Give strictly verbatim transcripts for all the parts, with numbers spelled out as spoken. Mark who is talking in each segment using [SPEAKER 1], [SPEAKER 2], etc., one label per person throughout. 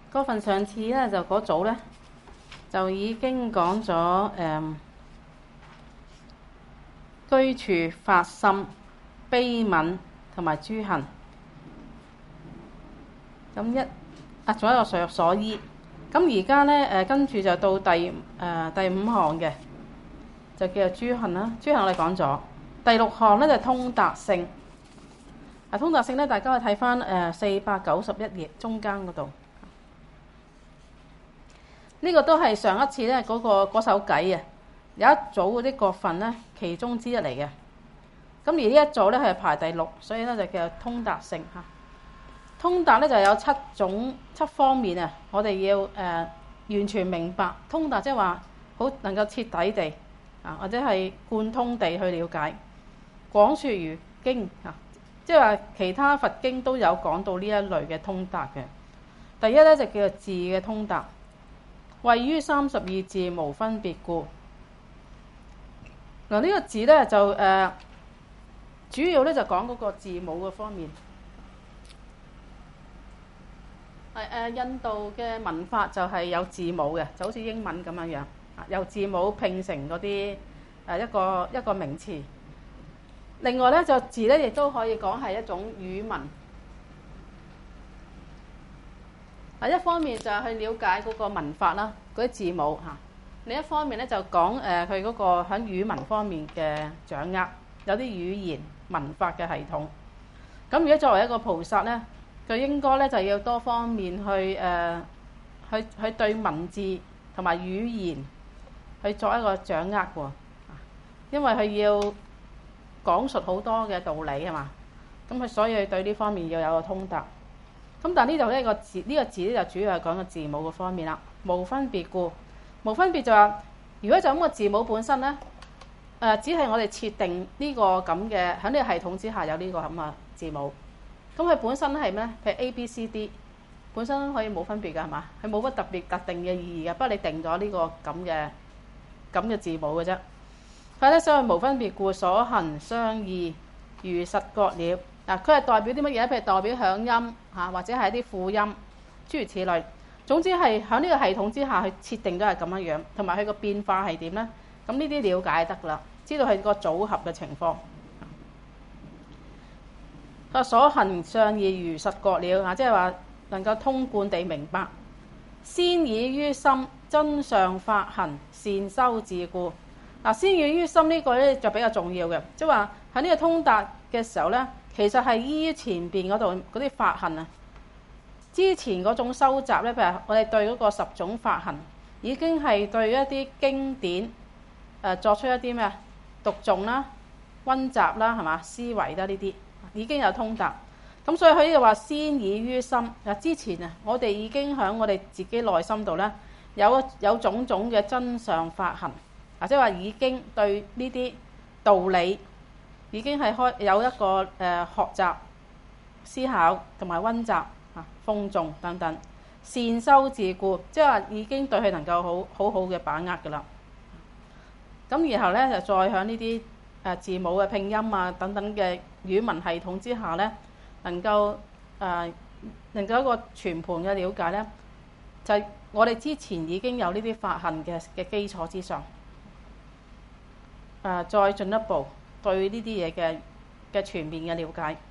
[SPEAKER 1] 嗰份上次咧就嗰組咧就已經講咗誒居處、發心、悲憫同埋諸行。咁一啊，仲有一個所所依。咁而家咧誒跟住就到第誒、呃、第五項嘅，就叫做諸行啦。諸行我哋講咗。第六項咧就係通達性。啊，通達性咧，大家去睇翻誒四百九十一頁中間嗰度。呢個都係上一次咧嗰個嗰首偈啊，有一組嗰啲國分咧，其中之一嚟嘅。咁而呢一組咧係排第六，所以咧就叫做通達性嚇。通達咧就有七種七方面啊，我哋要誒、呃、完全明白通達，即係話好能夠徹底地啊，或者係貫通地去了解。廣説如經啊，即係話其他佛經都有講到呢一類嘅通達嘅。第一咧就叫做字嘅通達，位於三十二字無分別故。嗱、這、呢個字咧就誒、呃、主要咧就講嗰個字母嘅方面。係誒印度嘅文法就係有字母嘅，就好似英文咁樣樣，由字母拼成嗰啲誒一個一個名詞。另外咧就字咧亦都可以講係一種語文。啊，一方面就係去了解嗰個文法啦，嗰啲字母嚇；另一方面咧就講誒佢嗰個喺語文方面嘅掌握，有啲語言文法嘅系統。咁如果作為一個菩薩咧，佢應該咧就要多方面去誒、呃、去去對文字同埋語言去作一個掌握喎，因為佢要講述好多嘅道理係嘛，咁佢所以佢對呢方面要有個通達。咁但係呢度呢個字呢、這個字咧就主要係講個字母嘅方面啦。無分別故，無分別就話，如果就咁個字母本身咧，誒、呃、只係我哋設定呢個咁嘅喺呢個系統之下有呢個咁嘅字母，咁佢本身係咩？譬如 A、B、C、D 本身可以冇分別㗎係嘛？佢冇乜特別特定嘅意義嘅，不過你定咗呢個咁嘅咁嘅字母嘅啫。佢咧所謂無分別故，所行相異，如實覺了。嗱，佢係代表啲乜嘢？譬如代表響音嚇，或者係一啲輔音，諸如此類。總之係喺呢個系統之下去設定都係咁樣樣，同埋佢個變化係點咧？咁呢啲了解得㗎啦，知道係個組合嘅情況。個所行相異，如實覺了嚇，即係話能夠通貫地明白。先已於心，真相法行，善修自故。嗱，先已於心呢個咧就比較重要嘅，即係話喺呢個通達嘅時候咧，其實係依於前邊嗰度嗰啲法行啊。之前嗰種收集咧，譬如我哋對嗰個十種法行，已經係對一啲經典誒、呃、作出一啲咩讀誦啦、溫習啦，係嘛，思維啦呢啲已經有通達。咁所以佢呢度話先已於心。嗱，之前啊，我哋已經喺我哋自己內心度咧有有種種嘅真相法行。啊，即係話已經對呢啲道理已經係開有一個誒、呃、學習、思考同埋溫習啊、諷誦等等，善修自故，即係話已經對佢能夠好好好嘅把握㗎啦。咁然後咧就再喺呢啲誒字母嘅拼音啊等等嘅語文系統之下咧，能夠誒、呃、能夠一個全盤嘅了解咧，就係、是、我哋之前已經有呢啲法行嘅嘅基礎之上。誒、呃，再進一步對呢啲嘢嘅嘅全面嘅了解。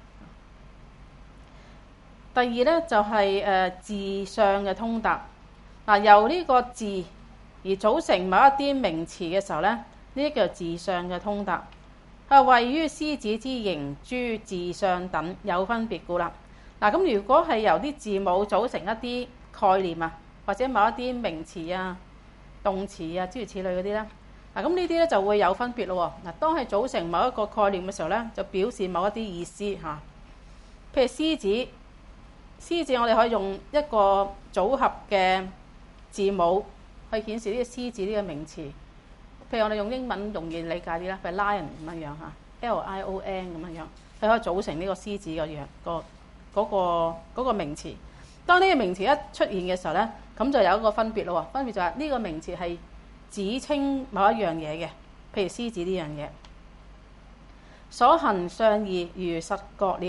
[SPEAKER 1] 第二咧就係、是、誒、呃、字相嘅通達。嗱、呃，由呢個字而組成某一啲名詞嘅時候咧，呢啲叫字相嘅通達。係位於獅子之形、諸字相等有分別故啦。嗱、呃，咁如果係由啲字母組成一啲概念啊，或者某一啲名詞啊、動詞啊諸如此類嗰啲咧。嗱，咁呢啲咧就會有分別咯喎。嗱，當係組成某一個概念嘅時候咧，就表示某一啲意思嚇。譬如獅子，獅子我哋可以用一個組合嘅字母去顯示呢個獅子呢個名詞。譬如我哋用英文容易理解啲啦，譬如 lion 咁樣樣嚇 ，L I O N 咁樣樣，佢可以組成呢個獅子嘅樣個嗰個嗰個名詞。當呢個名詞一出現嘅時候咧，咁就有一個分別咯喎。分別就係呢個名詞係指稱某一樣嘢嘅，譬如獅子呢樣嘢。所行相異，如實覺了啦。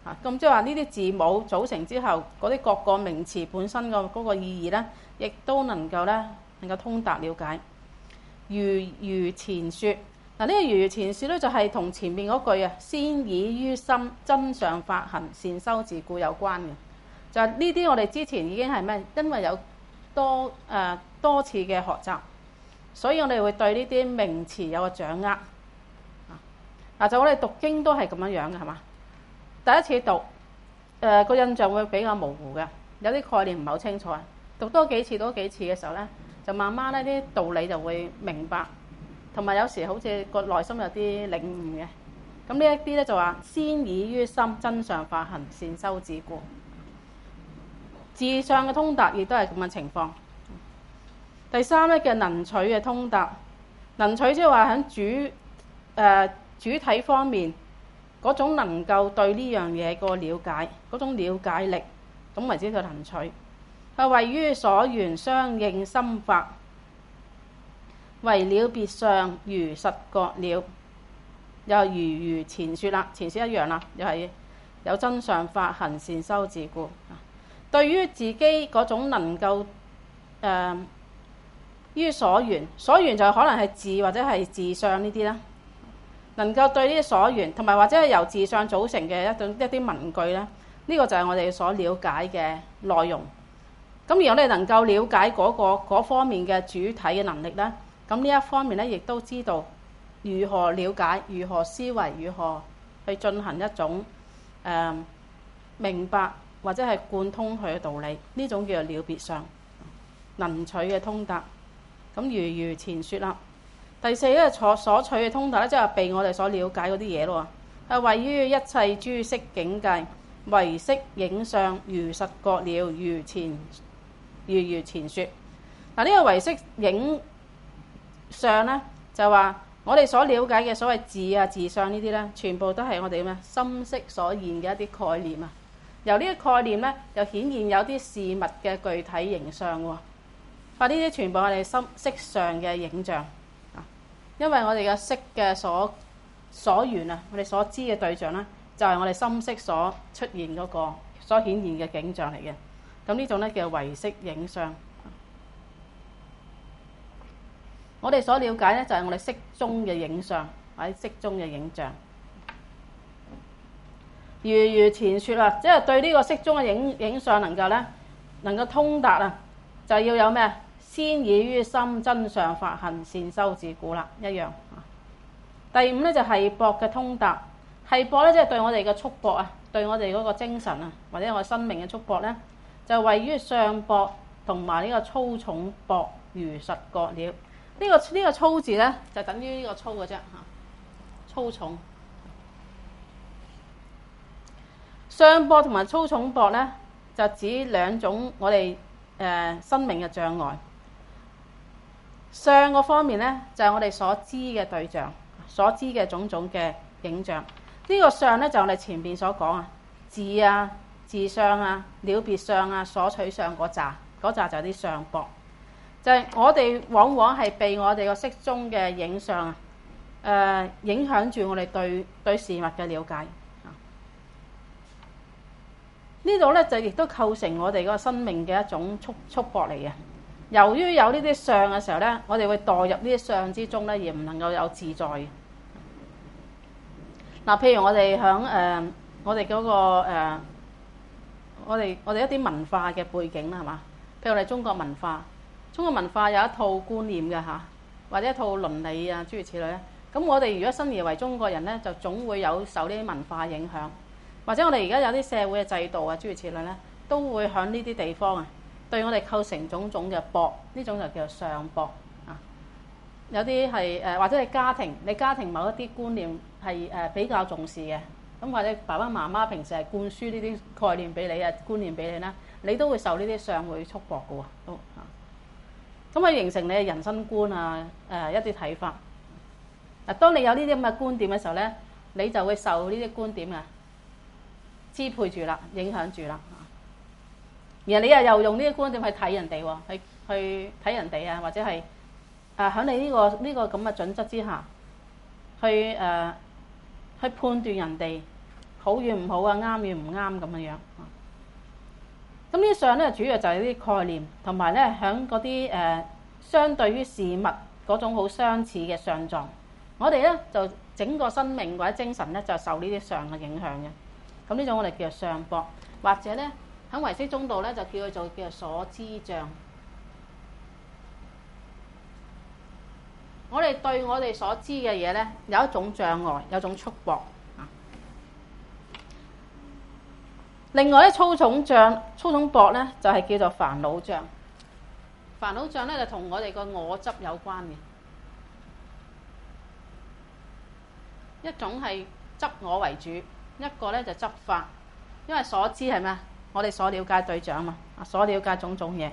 [SPEAKER 1] 啊，咁即係話呢啲字母組成之後，嗰啲各個名詞本身個嗰個意義咧，亦都能夠咧能夠通達了解。如如前説，嗱、這、呢個如如前説咧就係同前面嗰句啊，先已於心，真相法行，善修自固有關嘅。就係呢啲我哋之前已經係咩？因為有多誒、呃、多次嘅學習，所以我哋會對呢啲名詞有個掌握。嗱，就我哋讀經都係咁樣樣嘅，係嘛？第一次讀，誒、呃、個印象會比較模糊嘅，有啲概念唔係好清楚啊。讀多幾次多幾次嘅時候咧，就慢慢咧啲道理就會明白，同埋有時好似個內心有啲領悟嘅。咁呢一啲咧就話先已於心，真相法行，善修自固。字上嘅通達亦都係咁嘅情況。第三咧嘅能取嘅通達，能取即係話喺主誒、呃、主體方面嗰種能夠對呢樣嘢個了解，嗰種了解力，咁為之佢能取。係位於所緣相應心法，為了別相如實覺了。又如如前説啦，前説一樣啦，又係有真相法行，善修自固。對於自己嗰種能夠誒、呃、於所緣，所緣就可能係字或者係字相呢啲啦，能夠對呢啲所緣，同埋或者係由字相組成嘅一種一啲文句咧，呢、這個就係我哋所了解嘅內容。咁而我哋能夠了解嗰、那個嗰方面嘅主體嘅能力咧，咁呢一方面咧，亦都知道如何了解、如何思維、如何去進行一種誒、呃、明白或者係貫通佢嘅道理，呢種叫做了別相，能取嘅通達。咁如如前説啦。第四咧，所所取嘅通達咧，即係被我哋所了解嗰啲嘢咯喎，係位於一切諸色境界，唯識影相如實覺了，如前如如前説。嗱，呢個唯識影相咧，就話我哋所了解嘅所謂字啊、字相呢啲咧，全部都係我哋咩心識所現嘅一啲概念啊。由呢個概念咧，又顯現有啲事物嘅具體形象喎。啊，呢啲全部係我哋心識上嘅影像。因為我哋嘅識嘅所所緣啊，我哋所知嘅對象咧，就係我哋心識所出現嗰個所顯現嘅景象嚟嘅。咁呢種咧叫唯識影相。我哋所了解咧，就係我哋識中嘅影相，或者識中嘅影像。如如前説啦，即係對呢個識中嘅影影相能夠咧能夠通達啊，就要有咩？先已於心，真相法行，善修自固啦，一樣。第五咧就係縛嘅通達，係縛咧即係對我哋嘅束縛啊，對我哋嗰個精神啊，或者我哋生命嘅束縛咧，就位於相縛同埋呢個粗重縛如實覺了。呢、這個呢、這個粗字咧就等於呢個粗嘅啫嚇，粗重。相縛同埋粗重縛咧，就指兩種我哋誒、呃、生命嘅障礙。相嗰方面咧，就係、是、我哋所知嘅對象，所知嘅種種嘅影像。呢、這個相咧就係、我哋前邊所講啊，字啊、字相啊、了別相啊、所取相嗰扎，嗰扎就係啲相縛。就係、是、我哋往往係被我哋個識中嘅影像啊，誒、呃、影響住我哋對對事物嘅了解。呢度咧就亦都構成我哋嗰個生命嘅一種束束縛嚟嘅。由於有呢啲相嘅時候咧，我哋會墮入呢啲相之中咧，而唔能夠有自在嘅。嗱，譬如我哋響誒我哋嗰、嗰個、呃、我哋我哋一啲文化嘅背景啦，係嘛？譬如我哋中國文化，中國文化有一套觀念嘅嚇，或者一套倫理啊，諸如此類咧。咁我哋如果身而為中國人咧，就總會有受呢啲文化影響，或者我哋而家有啲社會嘅制度啊，諸如此類咧，都會響呢啲地方啊，對我哋構成種種嘅縛，呢種就叫做相縛啊。有啲係誒，或者係家庭，你家庭某一啲觀念係誒比較重視嘅，咁或者爸爸媽媽平時係灌輸呢啲概念俾你啊，觀念俾你啦，你都會受呢啲相會束縛嘅喎，都啊。咁啊，形成你嘅人生觀啊，誒一啲睇法。嗱，當你有呢啲咁嘅觀點嘅時候咧，你就會受呢啲觀點啊支配住啦，影響住啦。然後你又又用呢啲觀點去睇人哋喎，去去睇人哋啊，或者係誒喺你呢個呢個咁嘅準則之下，去誒去判斷人哋， 好與唔好啊，啱與唔啱咁樣樣。咁呢啲相咧，主要就係啲概念，同埋咧喺嗰啲誒相對於事物嗰種好相似嘅相狀。我哋咧就整個生命或者精神咧就受呢啲相嘅影響嘅。咁呢種我哋叫做相搏，或者咧喺唯識中道咧就叫佢做叫做所知障。我哋對我哋所知嘅嘢咧有一種障礙，有一種束縛。另外咧，粗重障、粗重縛咧，就係、是、叫做煩惱障。煩惱障咧就同我哋個我執有關嘅。一種係執我為主，一個咧就執法。因為所知係咩？我哋所了解對象嘛，啊，所了解種種嘢。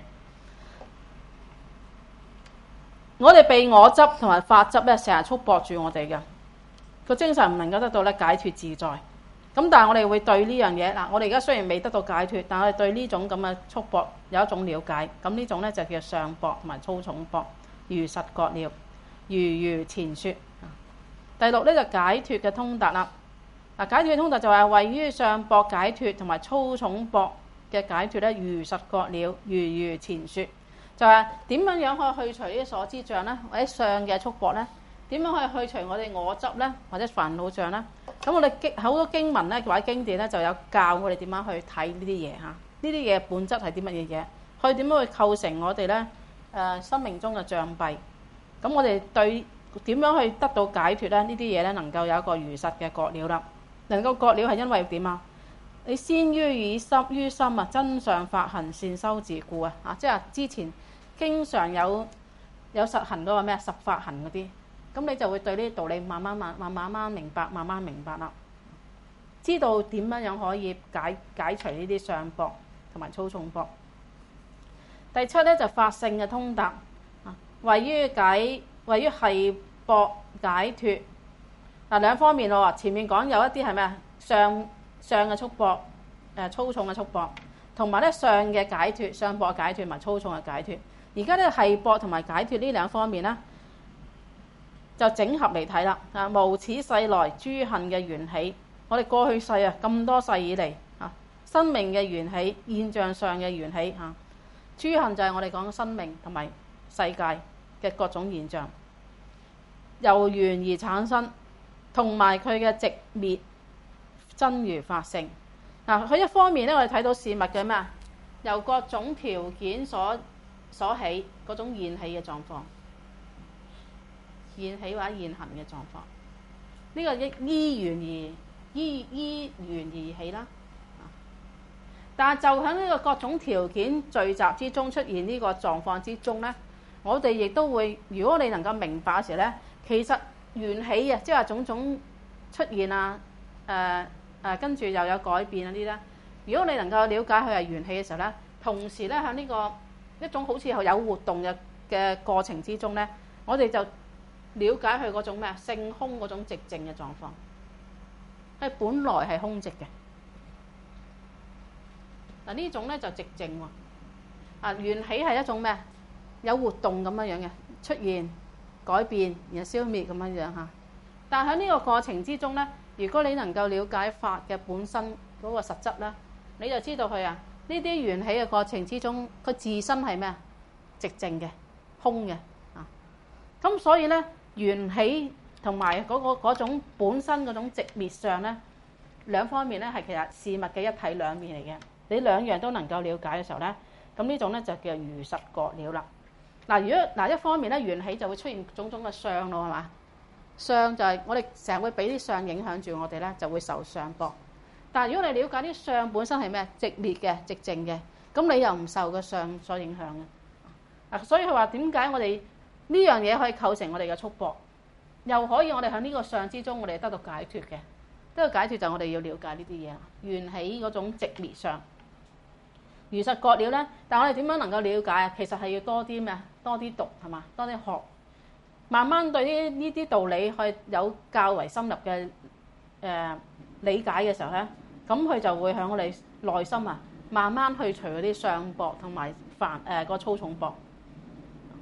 [SPEAKER 1] 我哋被我執同埋法執咧，成日束縛住我哋嘅個精神，唔能夠得到咧解脫自在。咁但係我哋會對呢樣嘢嗱，我哋而家雖然未得到解脫，但係我哋對呢種咁嘅束縛有一種了解。咁呢種咧就叫相縛同埋粗重縛，如實覺了，如如前說。第六咧就解脫嘅通達啦。嗱，解脫嘅通達就係位於相縛解脫同埋粗重縛嘅解脫咧，如實覺了，如如前說。就係點樣樣可以去除呢啲所知障咧，或者相嘅束縛咧？點樣可以去除我哋我執咧，或者煩惱障咧？咁我哋經好多經文咧，或者經典咧，就有教我哋點樣去睇呢啲嘢嚇。呢啲嘢本質係啲乜嘢嘢？佢點樣去構成我哋咧誒生命中嘅障蔽？咁我哋對點樣去得到解脫咧？呢啲嘢咧能夠有一個如實嘅覺了啦。能夠覺了係因為點啊？你先於以心於心啊，真相法行善修自固啊！啊，即係之前經常有有實行嗰個咩十法行嗰啲。咁你就會對呢啲道理慢慢慢慢慢慢明白，慢慢明白啦。知道點樣樣可以解解除呢啲相縛同埋粗重縛。第七咧就法性嘅通達，位於解位於繫縛解脫。嗱，兩方面咯，前面講有一啲係咩啊？相相嘅束縛，誒粗重嘅束縛，同埋咧相嘅解脫，相縛解脫同埋粗重嘅解脫。而家咧繫縛同埋解脫呢兩方面咧，就整合嚟睇啦。啊，無始世來諸行嘅緣起，我哋過去世啊咁多世以嚟啊，生命嘅緣起，現象上嘅緣起嚇。諸行就係我哋講嘅生命同埋世界嘅各種現象，由緣而產生，同埋佢嘅寂滅真如法性。嗱，佢一方面咧，我哋睇到事物嘅咩啊？由各種條件所所起嗰種現起嘅狀況。現起或者現行嘅狀況，呢、這個依依緣而依依緣而起啦。但係就喺呢個各種條件聚集之中出現呢個狀況之中咧，我哋亦都會，如果你能夠明白嘅時候咧，其實緣起啊，即係話種種出現啊，誒誒跟住又有改變啊啲咧。如果你能夠了解佢係緣起嘅時候咧，同時咧喺呢個一種好似有活動嘅嘅過程之中咧，我哋就了解佢嗰種咩啊？性空嗰種寂靜嘅狀況，佢本來係空寂嘅。嗱，呢種咧就寂靜喎。啊，緣起係一種咩？有活動咁樣樣嘅出現、改變，然後消滅咁樣樣嚇。但喺呢個過程之中咧，如果你能夠了解法嘅本身嗰個實質咧，你就知道佢啊呢啲緣起嘅過程之中，佢自身係咩啊？寂靜嘅、空嘅啊。咁所以咧，緣起同埋嗰個嗰種本身嗰種寂滅相咧，兩方面咧係其實事物嘅一體兩面嚟嘅。你兩樣都能夠了解嘅時候咧，咁呢種咧就叫如實覺了啦。嗱，如果嗱一方面咧，緣起就會出現種種嘅相咯，係嘛？相就係我哋成日會俾啲相影響住我哋咧，就會受相縛。但係如果你了解啲相本身係咩？寂滅嘅、寂靜嘅，咁你又唔受個相所影響嘅。啊，所以佢話點解我哋呢樣嘢可以構成我哋嘅束縛，又可以我哋喺呢個相之中，我哋得到解脫嘅。呢個解脫就係我哋要了解呢啲嘢，緣起嗰種寂滅相。如實覺了咧，但係我哋點樣能夠了解啊？其實係要多啲咩啊？多啲讀係嘛？多啲學，慢慢對呢呢啲道理可以有較為深入嘅誒、呃、理解嘅時候咧，咁佢就會喺我哋內心啊，慢慢去除嗰啲相縛同埋煩誒個粗重縛。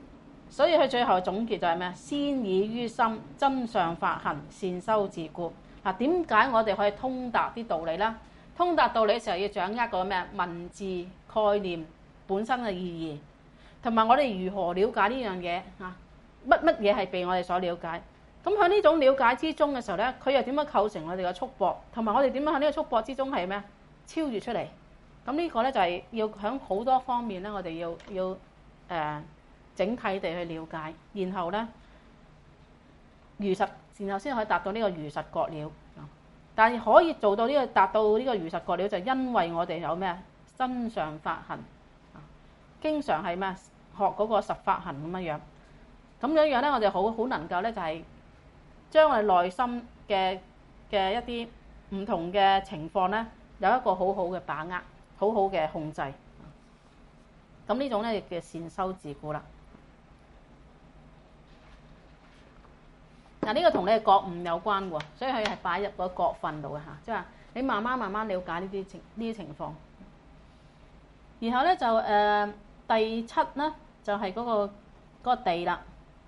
[SPEAKER 1] 所以佢最後總結就係咩啊？先以於心真相法行善修自固。 嗱，點解我哋可以通達啲道理咧？通達道理嘅時候要掌握個咩文字概念本身嘅意義，同埋我哋如何了解呢樣嘢啊？乜乜嘢係被我哋所了解？咁喺呢種了解之中嘅時候咧，佢又點樣構成我哋嘅束縛？同埋我哋點樣喺呢個束縛之中係咩？超越出嚟？咁呢個咧就係要喺好多方面咧，我哋要要誒、呃、整體地去了解，然後咧如實，然後先可以達到呢個如實覺了。但係可以做到呢、這個達到呢個如實覺了，就因為我哋有咩真相法行啊，經常係咩學嗰個十法行咁樣樣，咁樣樣咧，我哋好好能夠咧就係將我哋內心嘅嘅一啲唔同嘅情況咧，有一個好好嘅把握，好好嘅控制。咁呢種咧叫善修自固啦。嗱，呢個同你嘅覺悟有關喎，所以佢係擺入個覺分度嘅嚇，即係話你慢慢慢慢了解呢啲情呢啲情況。然後咧就誒、呃、第七咧就係、是、嗰、那個嗰、那個地啦。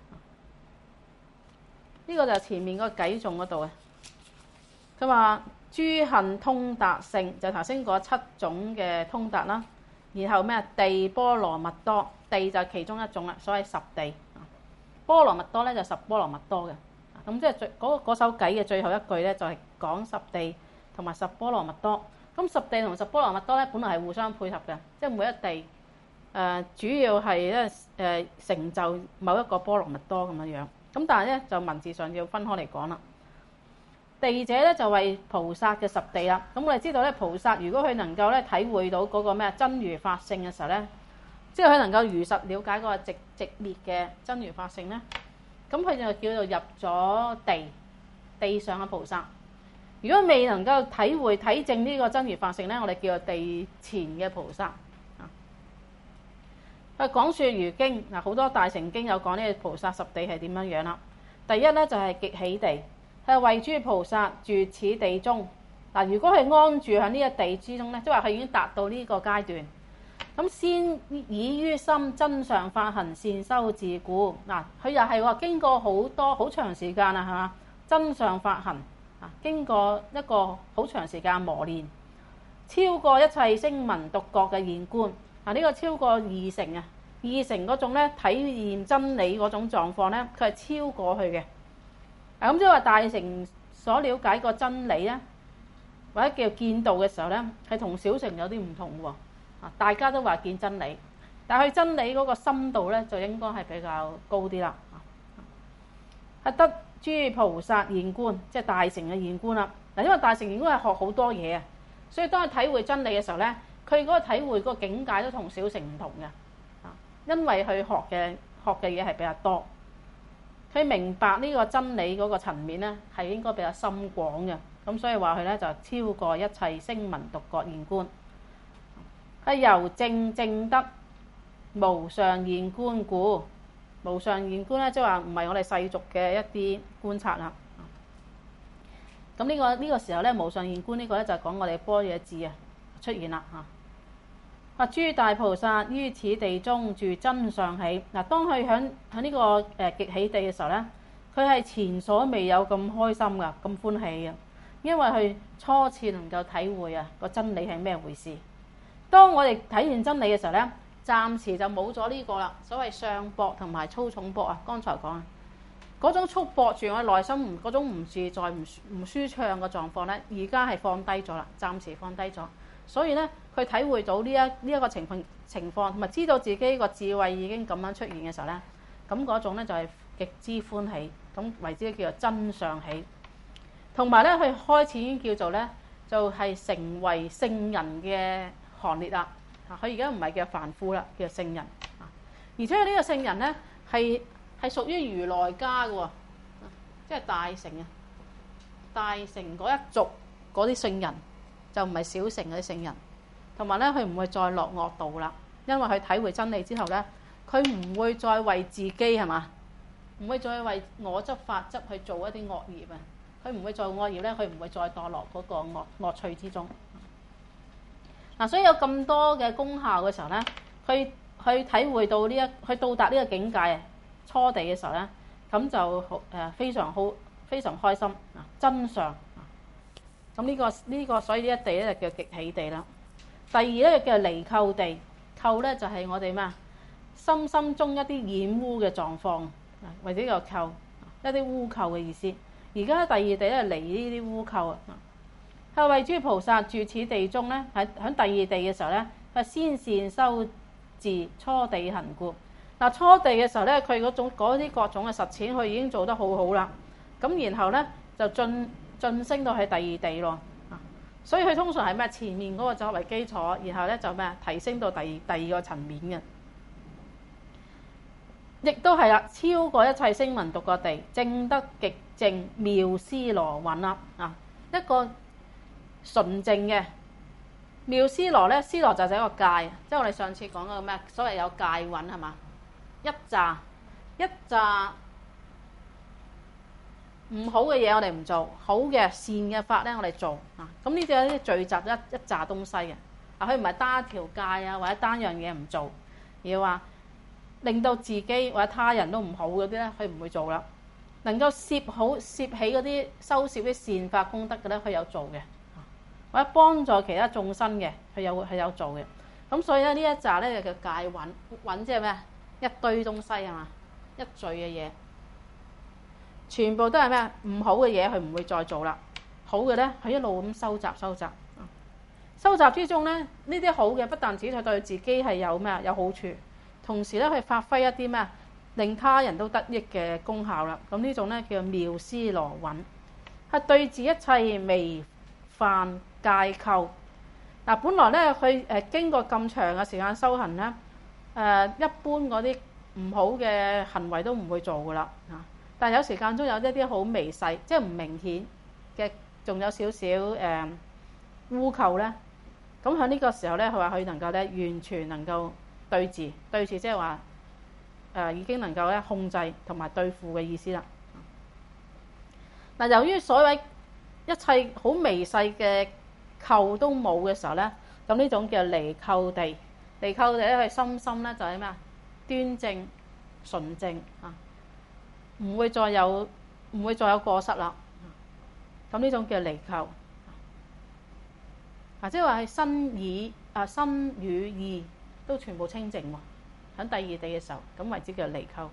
[SPEAKER 1] 呢、這個就係前面嗰個偈頌嗰度嘅。佢話諸行通達性，就頭先嗰七種嘅通達啦。然後咩地波羅蜜多，地就係其中一種啦，所謂十地。波羅蜜多咧就十波羅蜜多嘅。咁即係最嗰嗰首偈嘅最後一句咧，就係講十地同埋十波羅蜜多。咁十地同十波羅蜜多咧，本來係互相配合嘅，即係每一地誒、呃、主要係咧誒成就某一個波羅蜜多咁樣樣。咁但係咧就文字上要分開嚟講啦。地者咧就為菩薩嘅十地啦。咁我哋知道咧，菩薩如果佢能夠咧體會到嗰個咩真如法性嘅時候咧，即係佢能夠如實了解嗰個直直列嘅真如法性咧。咁佢就叫做入咗地，地上嘅菩薩。如果未能夠體會體證呢個真如法性咧，我哋叫做地前嘅菩薩。啊，佢講說如經嗱，好多大乘經有講呢個菩薩十地係點樣樣啦。第一咧就係極喜地，係為諸菩薩住此地中。嗱，如果係安住喺呢個地之中咧，即係話佢已經達到呢個階段。咁先以於心真相法行善修自固。嗱，佢又係話經過好多好長時間啦，係嘛？真相法行啊，經過一個好長時間磨練，超過一切聲聞獨覺嘅現觀。嗱，呢個超過二乘啊，二乘嗰種咧體驗真理嗰種狀況咧，佢係超過去嘅。咁即係話大乘所了解個真理咧，或者叫見道嘅時候咧，係同小乘有啲唔同喎。大家都話見真理，但係真理嗰個深度咧，就應該係比較高啲啦。係得諸菩薩現觀，即係大乘嘅現觀啦。嗱，因為大乘現觀係學好多嘢啊，所以當佢體會真理嘅時候咧，佢嗰個體會嗰個境界都同小乘唔同嘅。啊，因為佢學嘅學嘅嘢係比較多，佢明白呢個真理嗰個層面咧係應該比較深廣嘅。咁所以話佢咧就超過一切聲聞獨覺現觀。係由正正得無上現觀故，無上現觀咧，即係話唔係我哋世俗嘅一啲觀察啦。咁呢個呢個時候咧，無上現觀呢個咧就係講我哋般若智啊出現啦嚇。啊，諸大菩薩於此地中住真相喜。嗱，當佢響喺呢個誒極喜地嘅時候咧，佢係前所未有咁開心噶，咁歡喜嘅，因為佢初次能夠體會啊個真理係咩回事。當我哋體現真理嘅時候咧，暫時就冇咗呢個啦，所謂上膊同埋粗重膊啊。剛才講啊，嗰種束縛住我內心唔嗰種唔自在、唔唔舒暢嘅狀況咧，而家係放低咗啦，暫時放低咗。所以咧，佢體會到呢一呢一個情況情況，同埋知道自己個智慧已經咁樣出現嘅時候咧，咁嗰種咧就係極之歡喜，咁為之叫做真相喜。同埋咧，佢開始已經叫做咧，就係、是、成為聖人嘅行列啦。佢而家唔係叫凡夫啦，叫聖人。而且呢個聖人咧係係屬於如來家嘅喎，即係大乘啊，大乘嗰一族嗰啲聖人就唔係小乘嗰啲聖人。同埋咧，佢唔會再落惡道啦，因為佢體會真理之後咧，佢唔會再為自己係嘛，唔會再為我執法執去做一啲惡業啊。佢唔會做惡業咧，佢唔會再墮落嗰個惡惡趣之中。嗱，所以有咁多嘅功效嘅時候咧，去去體會到呢一去到達呢個境界初地嘅時候咧，咁就好誒非常好非常開心啊！真相咁呢、這個呢、這個所以呢一地咧就叫極喜地啦。第二咧就叫離垢地，垢咧就係我哋咩啊？心心中一啲染污嘅狀況，或者個垢一啲污垢嘅意思。而家第二地咧離呢啲污垢啊。係為諸菩薩住此地中咧，喺喺第二地嘅時候咧，係先善修治初地行故。嗱，初地嘅時候咧，佢嗰種嗰啲各種嘅實踐，佢已經做得好好啦。咁然後咧就進晉升到喺第二地咯。所以佢通常係咩？前面嗰個作為基礎，然後咧就咩？提升到第第二個層面嘅。亦都係啦，超過一切聲聞獨覺地，證得極淨妙思羅蘊啦。啊，一個純淨嘅妙思羅咧，思羅就係一個界，即係我哋上次講嗰個咩？所謂有界蘊係嘛？一紮一紮唔好嘅嘢我哋唔做，好嘅善嘅法咧我哋做啊。咁呢啲有啲聚集一一紮東西嘅啊，佢唔係單一條界啊，或者單樣嘢唔做，而係話令到自己或者他人都唔好嗰啲咧，佢唔會做啦。能夠攝好攝起嗰啲收攝啲善法功德嘅咧，佢有做嘅。或者幫助其他眾生嘅，佢有係有做嘅。咁所以咧呢一紮咧就叫界蘊，蘊即係咩？一堆東西係嘛？一聚嘅嘢，全部都係咩？唔好嘅嘢佢唔會再做啦。好嘅咧，佢一路咁收集收集。收集之中咧，呢啲好嘅不但止係對自己係有咩有好處，同時咧佢發揮一啲咩令他人都得益嘅功效啦。咁呢種咧叫妙思羅蘊，係對治一切微犯戒垢。嗱，本來咧佢誒經過咁長嘅時間修行咧，誒一般嗰啲唔好嘅行為都唔會做噶啦嚇。但係有時間中有一啲好微細，即係唔明顯嘅，仲有少少誒污垢咧。咁喺呢個時候咧，佢話佢能夠咧完全能夠對治，對治即係話誒已經能夠咧控制同埋對付嘅意思啦。嗱，由於所謂一切好微細嘅垢都冇嘅時候咧，咁呢種叫離垢地。離垢地咧，佢心心咧就係咩啊？端正純正啊，唔會再有唔會再有過失啦。咁呢種叫離垢啊，即係話係身語啊身語意都全部清淨喎。喺第二地嘅時候，咁為之叫離垢。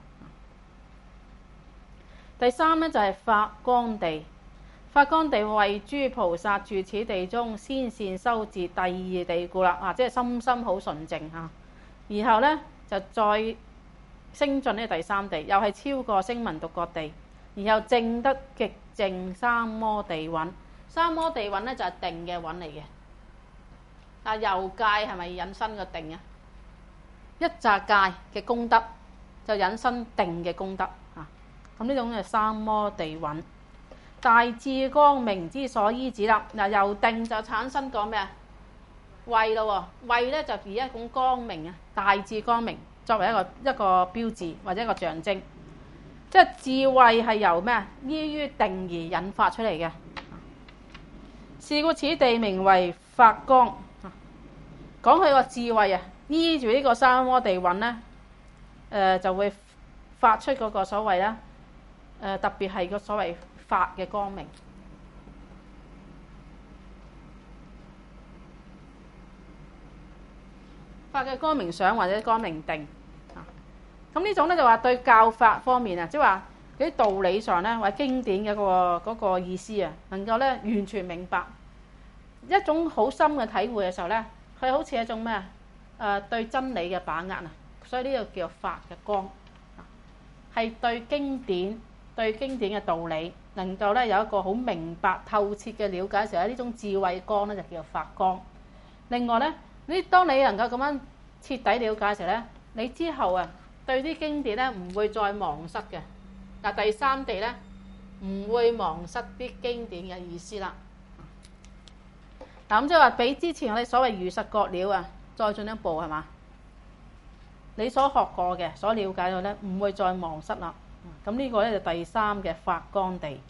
[SPEAKER 1] 第三咧就係發光地。發光地為諸菩薩住此地中，先善修治第二地故啦。啊，即係心心好純淨嚇。然後咧就再升進呢第三地，又係超過聲聞獨覺地，然後證得極淨三摩地蘊。三摩地蘊咧就係定嘅蘊嚟嘅。啊，由戒係咪引申個定啊？一紮戒嘅功德就引申定嘅功德嚇。咁呢種係三摩地蘊。大智光明之所依止啦。嗱，由定就產生個咩啊？慧咯喎，慧咧就以一種光明啊，大智光明作為一個一個標誌或者一個象徵，即係智慧係由咩啊？依於定而引發出嚟嘅。是故此地名為發光。講佢個智慧啊，依住呢個三摩地蘊咧，誒、呃、就會發出嗰個所謂咧，誒、呃、特別係個所謂發嘅光明。發嘅光明想或者光明定啊，咁呢種咧就話對教法方面啊，即係話嗰啲道理上咧或者經典嘅嗰個嗰個意思啊，能夠咧完全明白一種好深嘅體會嘅時候咧，佢好似一種咩啊？誒對真理嘅把握啊，所以呢個叫發嘅光，係對經典對經典嘅道理能夠咧有一個好明白透徹嘅了解嘅時候咧，呢種智慧光咧就叫做發光。另外咧，呢當你能夠咁樣徹底了解嘅時候咧，你之後啊對啲經典咧唔會再忘失嘅。嗱，第三地咧唔會忘失啲經典嘅意思啦。嗱，咁即係話比之前我哋所謂如實覺了啊，再進一步係嘛？你所學過嘅、所了解到咧，唔會再忘失啦。咁呢個咧就第三嘅發光地。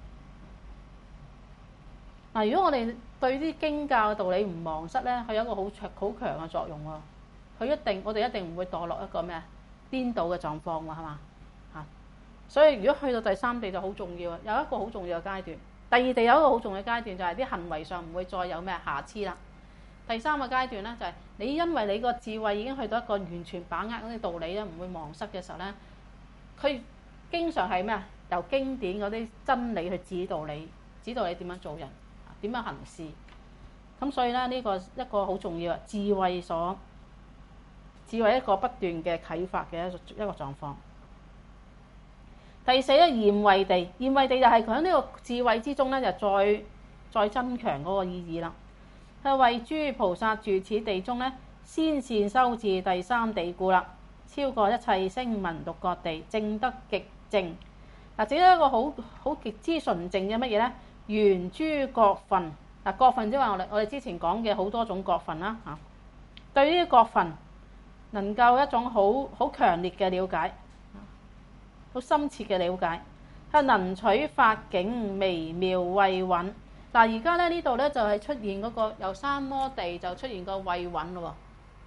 [SPEAKER 1] 嗱，如果我哋對啲經教嘅道理唔忘失咧，佢有一個好強好強嘅作用喎。佢一定，我哋一定唔會墮落一個咩啊顛倒嘅狀況喎，係嘛？嚇！所以如果去到第三地就好重要啊，有一個好重要嘅階段。 第二地有一個好重要嘅階段，就係啲行為上唔會再有咩瑕疵啦。第三個階段咧，就係你因為你個智慧已經去到一個完全把握嗰啲道理咧，唔會忘失嘅時候咧，佢經常係咩啊？由經典嗰啲真理去指導你，指導你點樣做人，點樣行事。咁所以咧，呢個一個好重要啊，智慧所智慧一個不斷嘅啟發嘅一個一個狀況。第四咧，現位地，現位地就係佢喺呢個智慧之中咧，就再再增強嗰個意義啦。係為諸菩薩住此地中咧，先善修治第三地故啦，超過一切聲聞獨覺地，證得極淨。嗱，整一個好好極之純淨嘅乜嘢咧？緣諸覺分。嗱，覺分即係話我哋我哋之前講嘅好多種覺分啦嚇。對呢啲覺分能夠一種好好強烈嘅了解，好深切嘅了解，係能取法境微妙慧允。嗱，而家咧呢度咧就係出現嗰個由三摩地就出現個慧允咯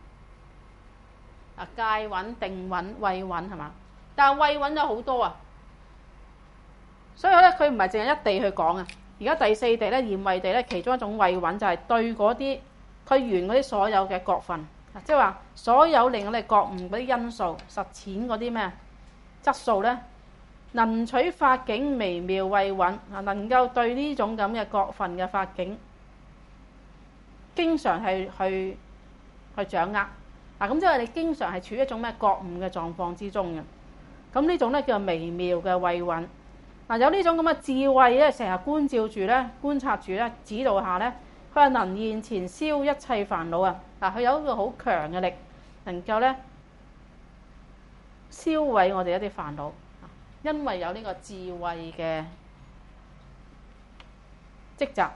[SPEAKER 1] 喎。啊，戒允、定允、慧允係嘛？但係慧允有好多啊，所以咧佢唔係淨係一地去講啊。而家第四地咧，現位地咧，其中一種慧允就係對嗰啲佢完嗰啲所有嘅覺分，即係話所有令我哋覺悟嗰啲因素、實踐嗰啲咩質素咧，能取法境微妙慧允啊，能夠對呢種咁嘅覺分嘅法境，經常係去去掌握嗱，咁即係你經常係處於一種咩覺悟嘅狀況之中嘅，咁呢種咧叫做微妙嘅慧允。嗱，有呢種咁嘅智慧咧，成日觀照住咧，觀察住咧，指導下咧，佢係能現前消一切煩惱啊！嗱，佢有一個好強嘅力，能夠咧銷毀我哋一啲煩惱，因為有呢個智慧嘅積集。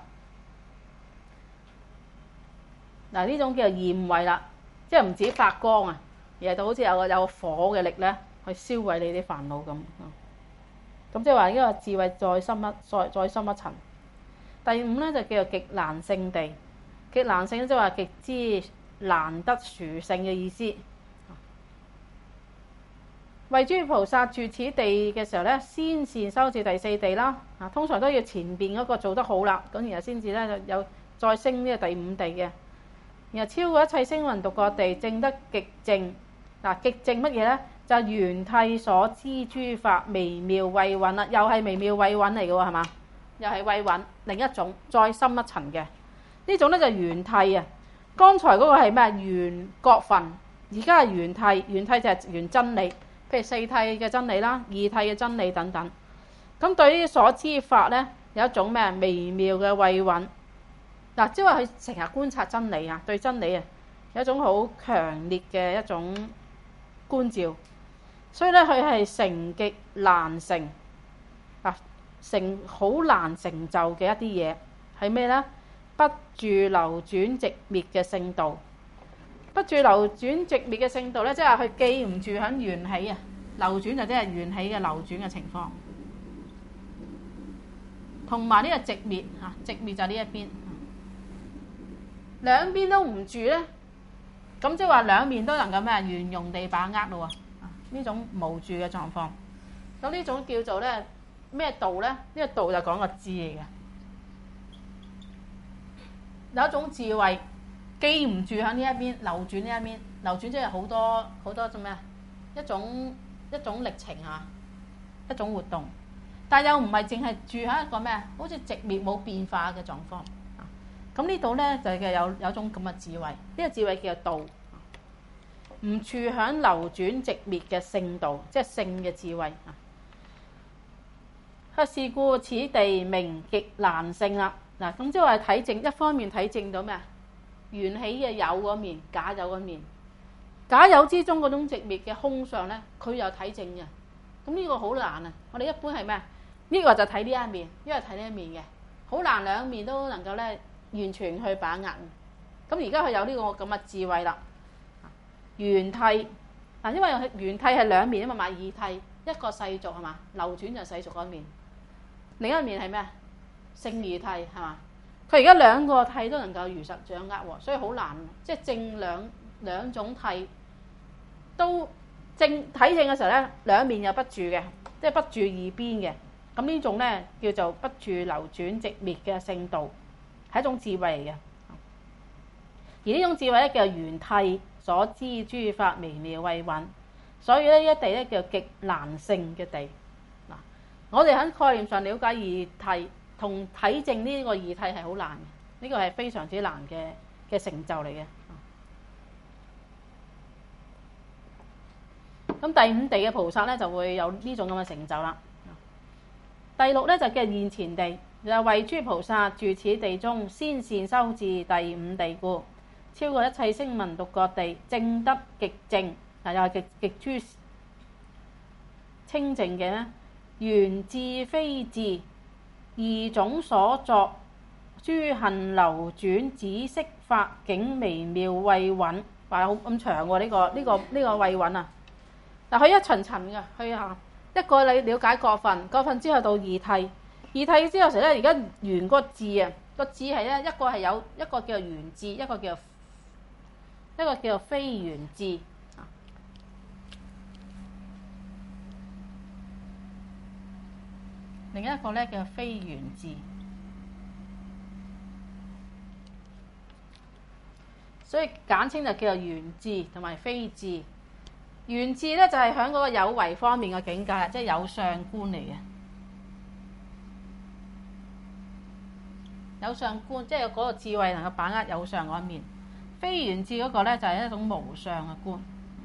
[SPEAKER 1] 嗱，呢種叫做現慧啦，即係唔止發光啊，而係到好似有個有個火嘅力咧，去銷毀你啲煩惱咁。咁即係話呢個智慧再深一再再深一層。第五咧就叫做極難勝地，極難勝即係話極之難得殊勝嘅意思。為諸菩薩住此地嘅時候咧，先善修治第四地啦。啊，通常都要前邊嗰個做得好啦，咁然後先至咧有再升呢個第五地嘅。然後超過一切聲聞獨覺地，證得極淨。嗱，極淨乜嘢咧？就係圓諦所知諸法微妙慧允啦，又係微妙慧允嚟嘅喎，係嘛？又係慧允，另一種再深一層嘅呢種咧就係圓諦啊。剛才嗰個係咩？圓覺分，而家係圓諦，圓諦就係圓真理，譬如四諦嘅真理啦、二諦嘅真理等等。咁對於所知法咧，有一種咩微妙嘅慧允嗱，即係話佢成日觀察真理啊，對真理啊有一種好強烈嘅一種觀照。所以咧，佢係成極難成啊，成好難成就嘅一啲嘢係咩咧？不住流轉寂滅嘅聖道，不住流轉寂滅嘅聖道咧，即係佢記唔住喺緣起啊，流轉就即係緣起嘅流轉嘅情況，同埋呢個寂滅嚇，寂滅就呢一邊，兩邊都唔住咧，咁即係話兩面都能夠咩啊？圓融地把握咯喎。呢種無住嘅狀況，咁呢種叫做咧咩道咧？呢、這個道就講個智嚟嘅，有一種智慧記唔住喺呢一邊流轉呢一邊流轉，即係好多好多種咩啊？一種一種歷程啊，一種活動，但又唔係淨係住喺一個咩？好似寂滅冇變化嘅狀況。咁呢度咧就係有有一種咁嘅智慧，呢、這個智慧叫做道。唔處響流轉寂滅嘅聖道，即係聖嘅智慧啊！是故此地名極難勝啦。嗱，咁即係話體證，一方面體證到咩啊？緣起嘅有嗰面，假有嗰面，假有之中嗰種寂滅嘅空相咧，佢有體證嘅。咁呢個好難啊！我哋一般係咩？呢個就睇呢一面，因為睇呢一面嘅，好難兩面都能夠咧完全去把握。咁而家佢有呢個咁嘅智慧啦。圓諦嗱，因為圓諦係兩面啊嘛，二諦一個世俗係嘛，流轉就世俗嗰面，另一面係咩啊？勝義諦係嘛？佢而家兩個諦都能夠如實掌握喎，所以好難，即係正兩兩種諦都正體證嘅時候咧，兩面又不住嘅，即係不住二邊嘅。 咁呢種咧叫做不住流轉直滅嘅聖道，係一種智慧嚟嘅。而呢種智慧咧叫玄諦所知諸法微妙慧蘊，所以咧呢一地咧叫極難勝嘅地。嗱，我哋喺概念上了解二諦同體證呢個二諦係好難嘅，呢個係非常之難嘅嘅成就嚟嘅。咁第五地嘅菩薩咧就會有呢種咁嘅成就啦。第六咧就叫現前地，就係為諸菩薩住此地中，先善修治第五地故，超過一切聲聞獨覺地，證得極淨，嗱又係極極諸清淨嘅咧，緣智非智二種所作，諸行流轉止息法境微妙慧蘊，話好咁長喎呢個呢個呢個慧蘊啊！嗱，佢一層層嘅，佢啊一個你了解過分，過分之後到二諦，二諦之後成咧而家緣個智啊，個智係咧一個係有一個叫緣智，一個叫一個叫做非緣智啊。另一個咧叫非緣智，所以簡稱就叫做緣智同埋非智。緣智咧就係喺嗰個有為方面嘅境界，即係有相觀嚟嘅。有相觀即係嗰個智慧能夠把握有相嗰一面。非緣智嗰個咧就係一種無相嘅觀。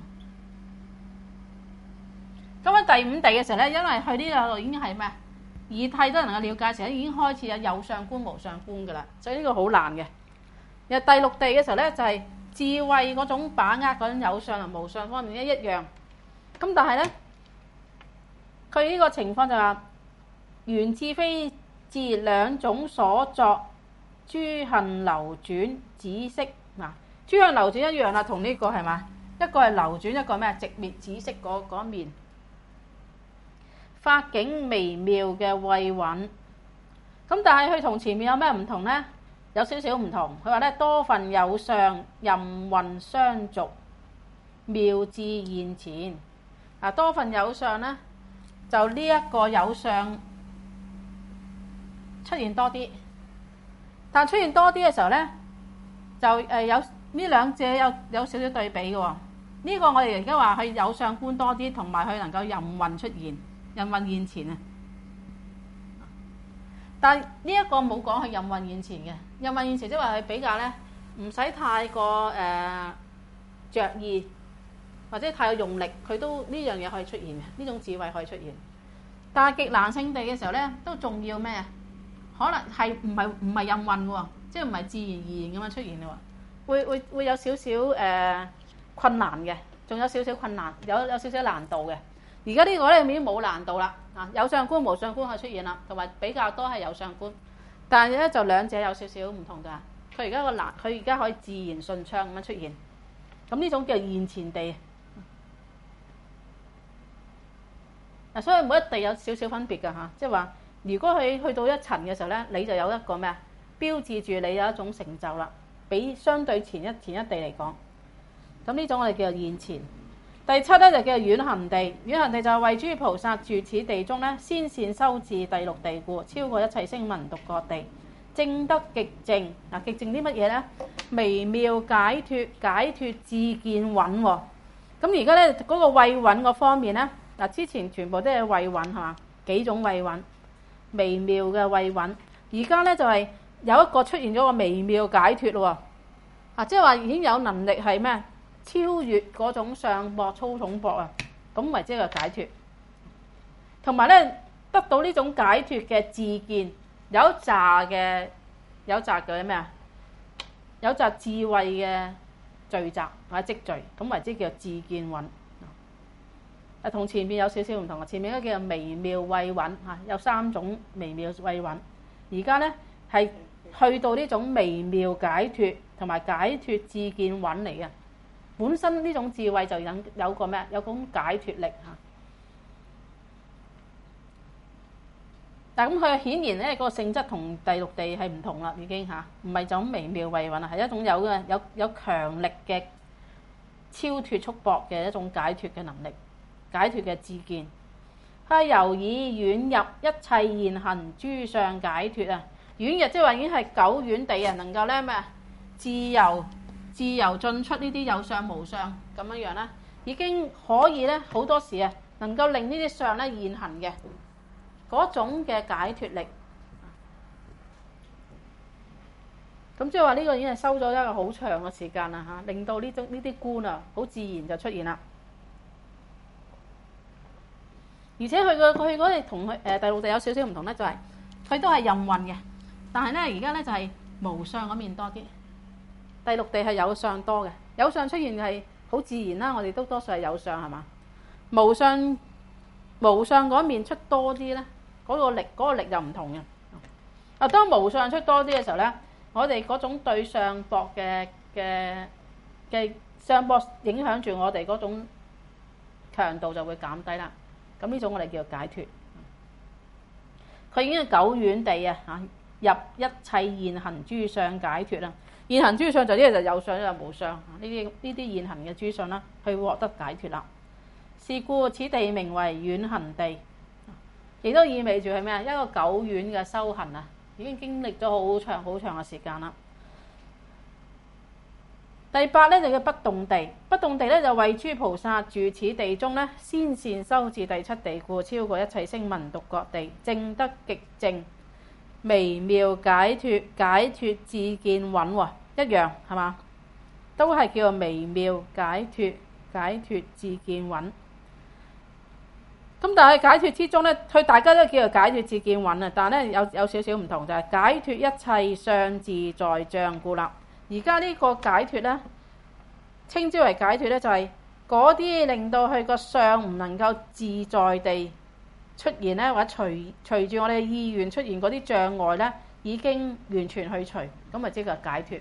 [SPEAKER 1] 咁喺第五地嘅時候咧，因為去呢度已經係咩二諦都能夠了解嘅時候，已經開始有有相觀、無相觀噶啦，所以呢個好難嘅。而第六地嘅時候咧，就係、是、智慧嗰種把握嗰種有相同無相方面咧一樣。咁但係咧，佢呢個情況就話緣智非智兩種所作，諸行流轉止息嗱，諸行流轉一樣啦，同呢個係嘛？一個係流轉，一個咩？直滅止息嗰嗰面。法境微妙嘅慧蘊，咁但係佢同前面有咩唔同呢？有少少唔同。佢話咧多分有相，任運相續，妙智現前。啊，多分有相咧，就呢一個有相出現多啲，但出現多啲嘅時候咧，就誒有呢兩者有有少少對比嘅喎。呢、這個我哋而家話佢有相觀多啲，同埋佢能夠任運出現。任運現前啊，但係呢一個冇講係任運現前嘅。任運現前即係話佢比較咧，唔使太過誒著意或者太過用力，佢都呢樣嘢可以出現嘅，呢種智慧可以出現。但係極難勝地嘅時候咧，都仲要咩啊？可能係唔係唔係任運喎，即係唔係自然而然咁樣出現嘅喎，會會會有少少誒困難嘅，仲有少少困難，有有少少難度嘅。而家呢個咧已經冇難度啦，啊有相觀無相觀可以出現啦，同埋比較多係有相觀，但係咧就兩者有少少唔同㗎。佢而家個難，佢而家可以自然順暢咁樣出現，咁呢種叫現前地。嗱，所以每一地有少少分別㗎嚇，即係話如果佢去到一層嘅時候咧，你就有一個咩啊？標誌住你有一種成就啦，比相對前一前一地嚟講，咁呢種我哋叫做現前。第七咧就叫做遠行地，遠行地就係為諸菩薩住此地中咧，先善修治第六地故，超過一切聲聞獨覺地，證得極淨。嗱，極淨啲乜嘢咧？微妙解脫，解脫智見蘊喎。咁而家咧嗰個慧蘊個方面咧，嗱之前全部都係慧蘊係嘛？幾種慧蘊，微妙嘅慧蘊。而家咧就係有一個出現咗個微妙解脫咯。啊，即係話已經有能力係咩？超越嗰種相薄粗重薄啊，咁為之一個解脫，同埋咧得到呢種解脫嘅智見，有一紮嘅有一紮嘅咩啊？有一紮智慧嘅聚集或者積聚，咁為之叫做智見蘊。啊，同前面有少少唔同啊，前面嗰個叫做微妙慧蘊嚇，有三種微妙慧蘊，而家咧係去到呢種微妙解脫同埋解脫智見蘊嚟嘅。本身呢種智慧就有有個咩？有種解脫力嚇。但係咁佢顯然咧個性質同第六地係唔同啦，已經嚇，唔係就咁微妙慧蘊啊，係一種有嘅有有強力嘅超脫束縛嘅一種解脫嘅能力，解脫嘅智見。 佢由以遠入一切現行諸相解脫啊！遠入即係話已經係久遠地啊，能夠咧咩啊？自由自由進出呢啲有相無相咁樣樣啦，已經可以咧好多時啊，能夠令呢啲相咧現行嘅嗰種嘅解脫力。咁即係話呢個已經係收咗一個好長嘅時間啦嚇，令到呢種呢啲觀啊好自然就出現啦。而且佢個佢嗰啲同佢誒第六地有少少唔同咧，就係、是、佢都係任運嘅，但係咧而家咧就係無相嗰面多啲。第六地係有相多嘅，有相出現係好自然啦。我哋都多數係有相係嘛，無相無相嗰面出多啲咧，嗰、那個力嗰、那個力又唔同嘅。啊，當無相出多啲嘅時候咧，我哋嗰種對相搏嘅嘅嘅相搏影響住我哋嗰種強度就會減低啦。咁呢種我哋叫做解脫。佢已經係久遠地啊嚇入一切現行諸相解脫啦。現行諸相就呢個就有相就無相，呢啲呢啲現行嘅諸相啦，去獲得解脫啦。是故此地名為遠行地，亦都意味住係咩啊？一個久遠嘅修行啊，已經經歷咗好長好長嘅時間啦。第八咧就叫不動地，不動地咧就為諸菩薩住此地中咧，先善修至第七地故，超過一切聲聞獨覺地，證得極靜微妙解脫，解脫智見穩喎，一樣係嘛？都係叫做微妙解脫，解脫智見穩。咁但係解脫之中咧，佢大家都叫做解脫智見穩啊，但係咧有有少少唔同就係、是、解脫一切相自在障故立。而家呢個解脫咧，稱之為解脫咧，就係嗰啲令到佢個相唔能夠自在地出現咧，或者隨隨住我哋嘅意願出現嗰啲障礙咧，已經完全去除，咁咪即係解脫。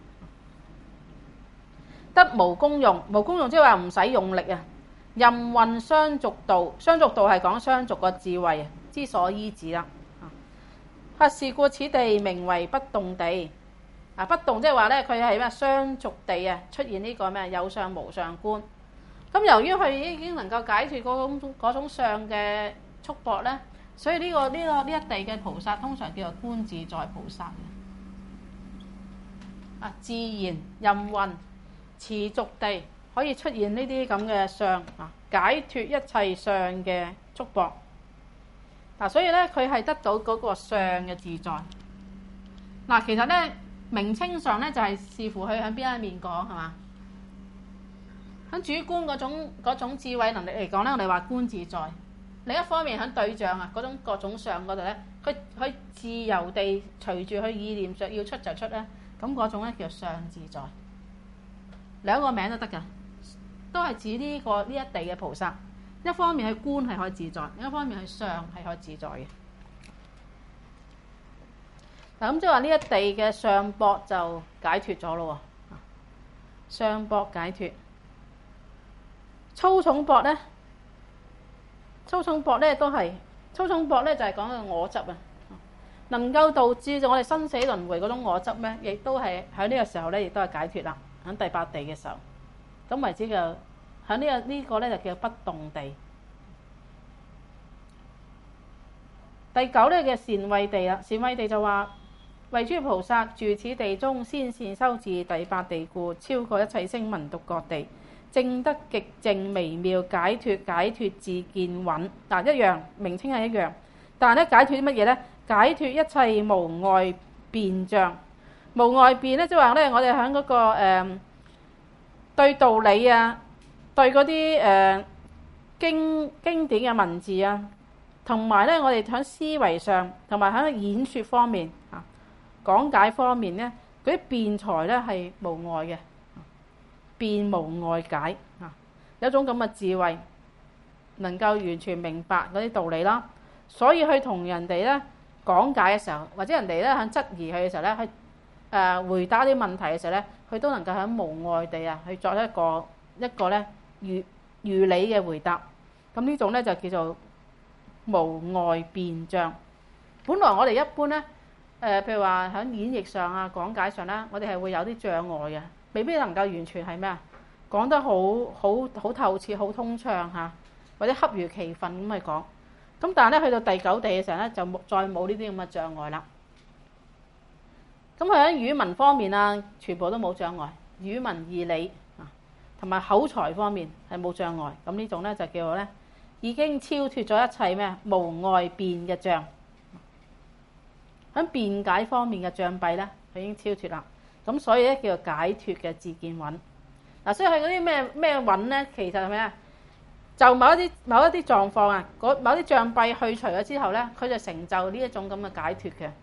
[SPEAKER 1] 得無功用，無功用即係話唔使用力啊。任運相續道，相續道係講相續個智慧之所依止啦。啊，是故此地名為不動地。啊，不動即係話咧，佢係咩相續地啊，出現呢個咩有相無相觀。咁由於佢已經能夠解脫嗰種嗰種相嘅束縛咧，所以呢、這個呢、這個呢一地嘅菩薩通常叫做觀自在菩薩。啊，自然任運持續地可以出現呢啲咁嘅相啊，解脫一切相嘅束縛。嗱，所以咧佢係得到嗰個相嘅自在。嗱，其實咧。名稱上咧就係視乎佢喺邊一面講係嘛？喺主觀嗰種嗰種智慧能力嚟講咧，我哋話觀自在。另一方面喺對象啊嗰種各種相嗰度咧，佢佢自由地隨住佢意念上要出就出咧，咁嗰種咧叫相自在。兩個名都得㗎，都係指呢、這個呢一地嘅菩薩。一方面係觀係可以自在，另一方面係相係可以自在嘅。嗱，咁即係話呢一地嘅相搏就解脫咗咯喎，相搏解脫。粗重搏咧，粗重搏咧都係粗重搏咧就係講嘅我執啊，能夠導致就我哋生死輪迴嗰種我執咧，亦都係喺呢個時候咧，亦都係解脫啦。喺第八地嘅時候，咁為之就喺呢個呢個咧就叫不動地。第九咧嘅善慧地啦，善慧地就話。為諸菩薩住此地中，先善修至第八地故，超過一切聲聞獨覺地，證得極靜微妙解脫，解脫智見穩。嗱，一樣名稱係一樣，但係咧解脫啲乜嘢咧？解脫一切無礙辯障。無礙辯咧，即係話咧，我哋喺嗰個誒、呃、對道理啊，對嗰啲誒經經典嘅文字啊，同埋咧我哋喺思維上，同埋喺演說方面啊。講解方面咧，嗰啲辯才咧係無礙嘅，辯無礙解啊，有一種咁嘅智慧，能夠完全明白嗰啲道理啦。所以去同人哋咧講解嘅時候，或者人哋咧喺質疑佢嘅時候咧，去誒回答啲問題嘅時候咧，佢都能夠喺無礙地啊去作一個一個咧如如理嘅回答。咁呢種咧就叫做無礙辯障。本來我哋一般咧。誒、呃，譬如話喺演繹上啊、講解上啦，我哋係會有啲障礙嘅，未必能夠完全係咩啊，講得好好好透徹、好通暢嚇，或者恰如其分咁去講。 咁但係咧去到第九地嘅時候咧，就冇再冇呢啲咁嘅障礙啦。咁佢喺語文方面啊，全部都冇障礙，語文義理啊，同埋口才方面係冇障礙。咁呢種咧就叫做咧已經超脫咗一切咩無外辯嘅障。喺辯解方面嘅障蔽咧，佢已經超脫啦。咁所以咧叫做解脫嘅自見穩。嗱，所以佢嗰啲咩咩穩咧，其實係咩啊？就某一啲某一啲狀況啊，某啲障蔽去除咗之後咧，佢就成就呢一種咁嘅解脫嘅。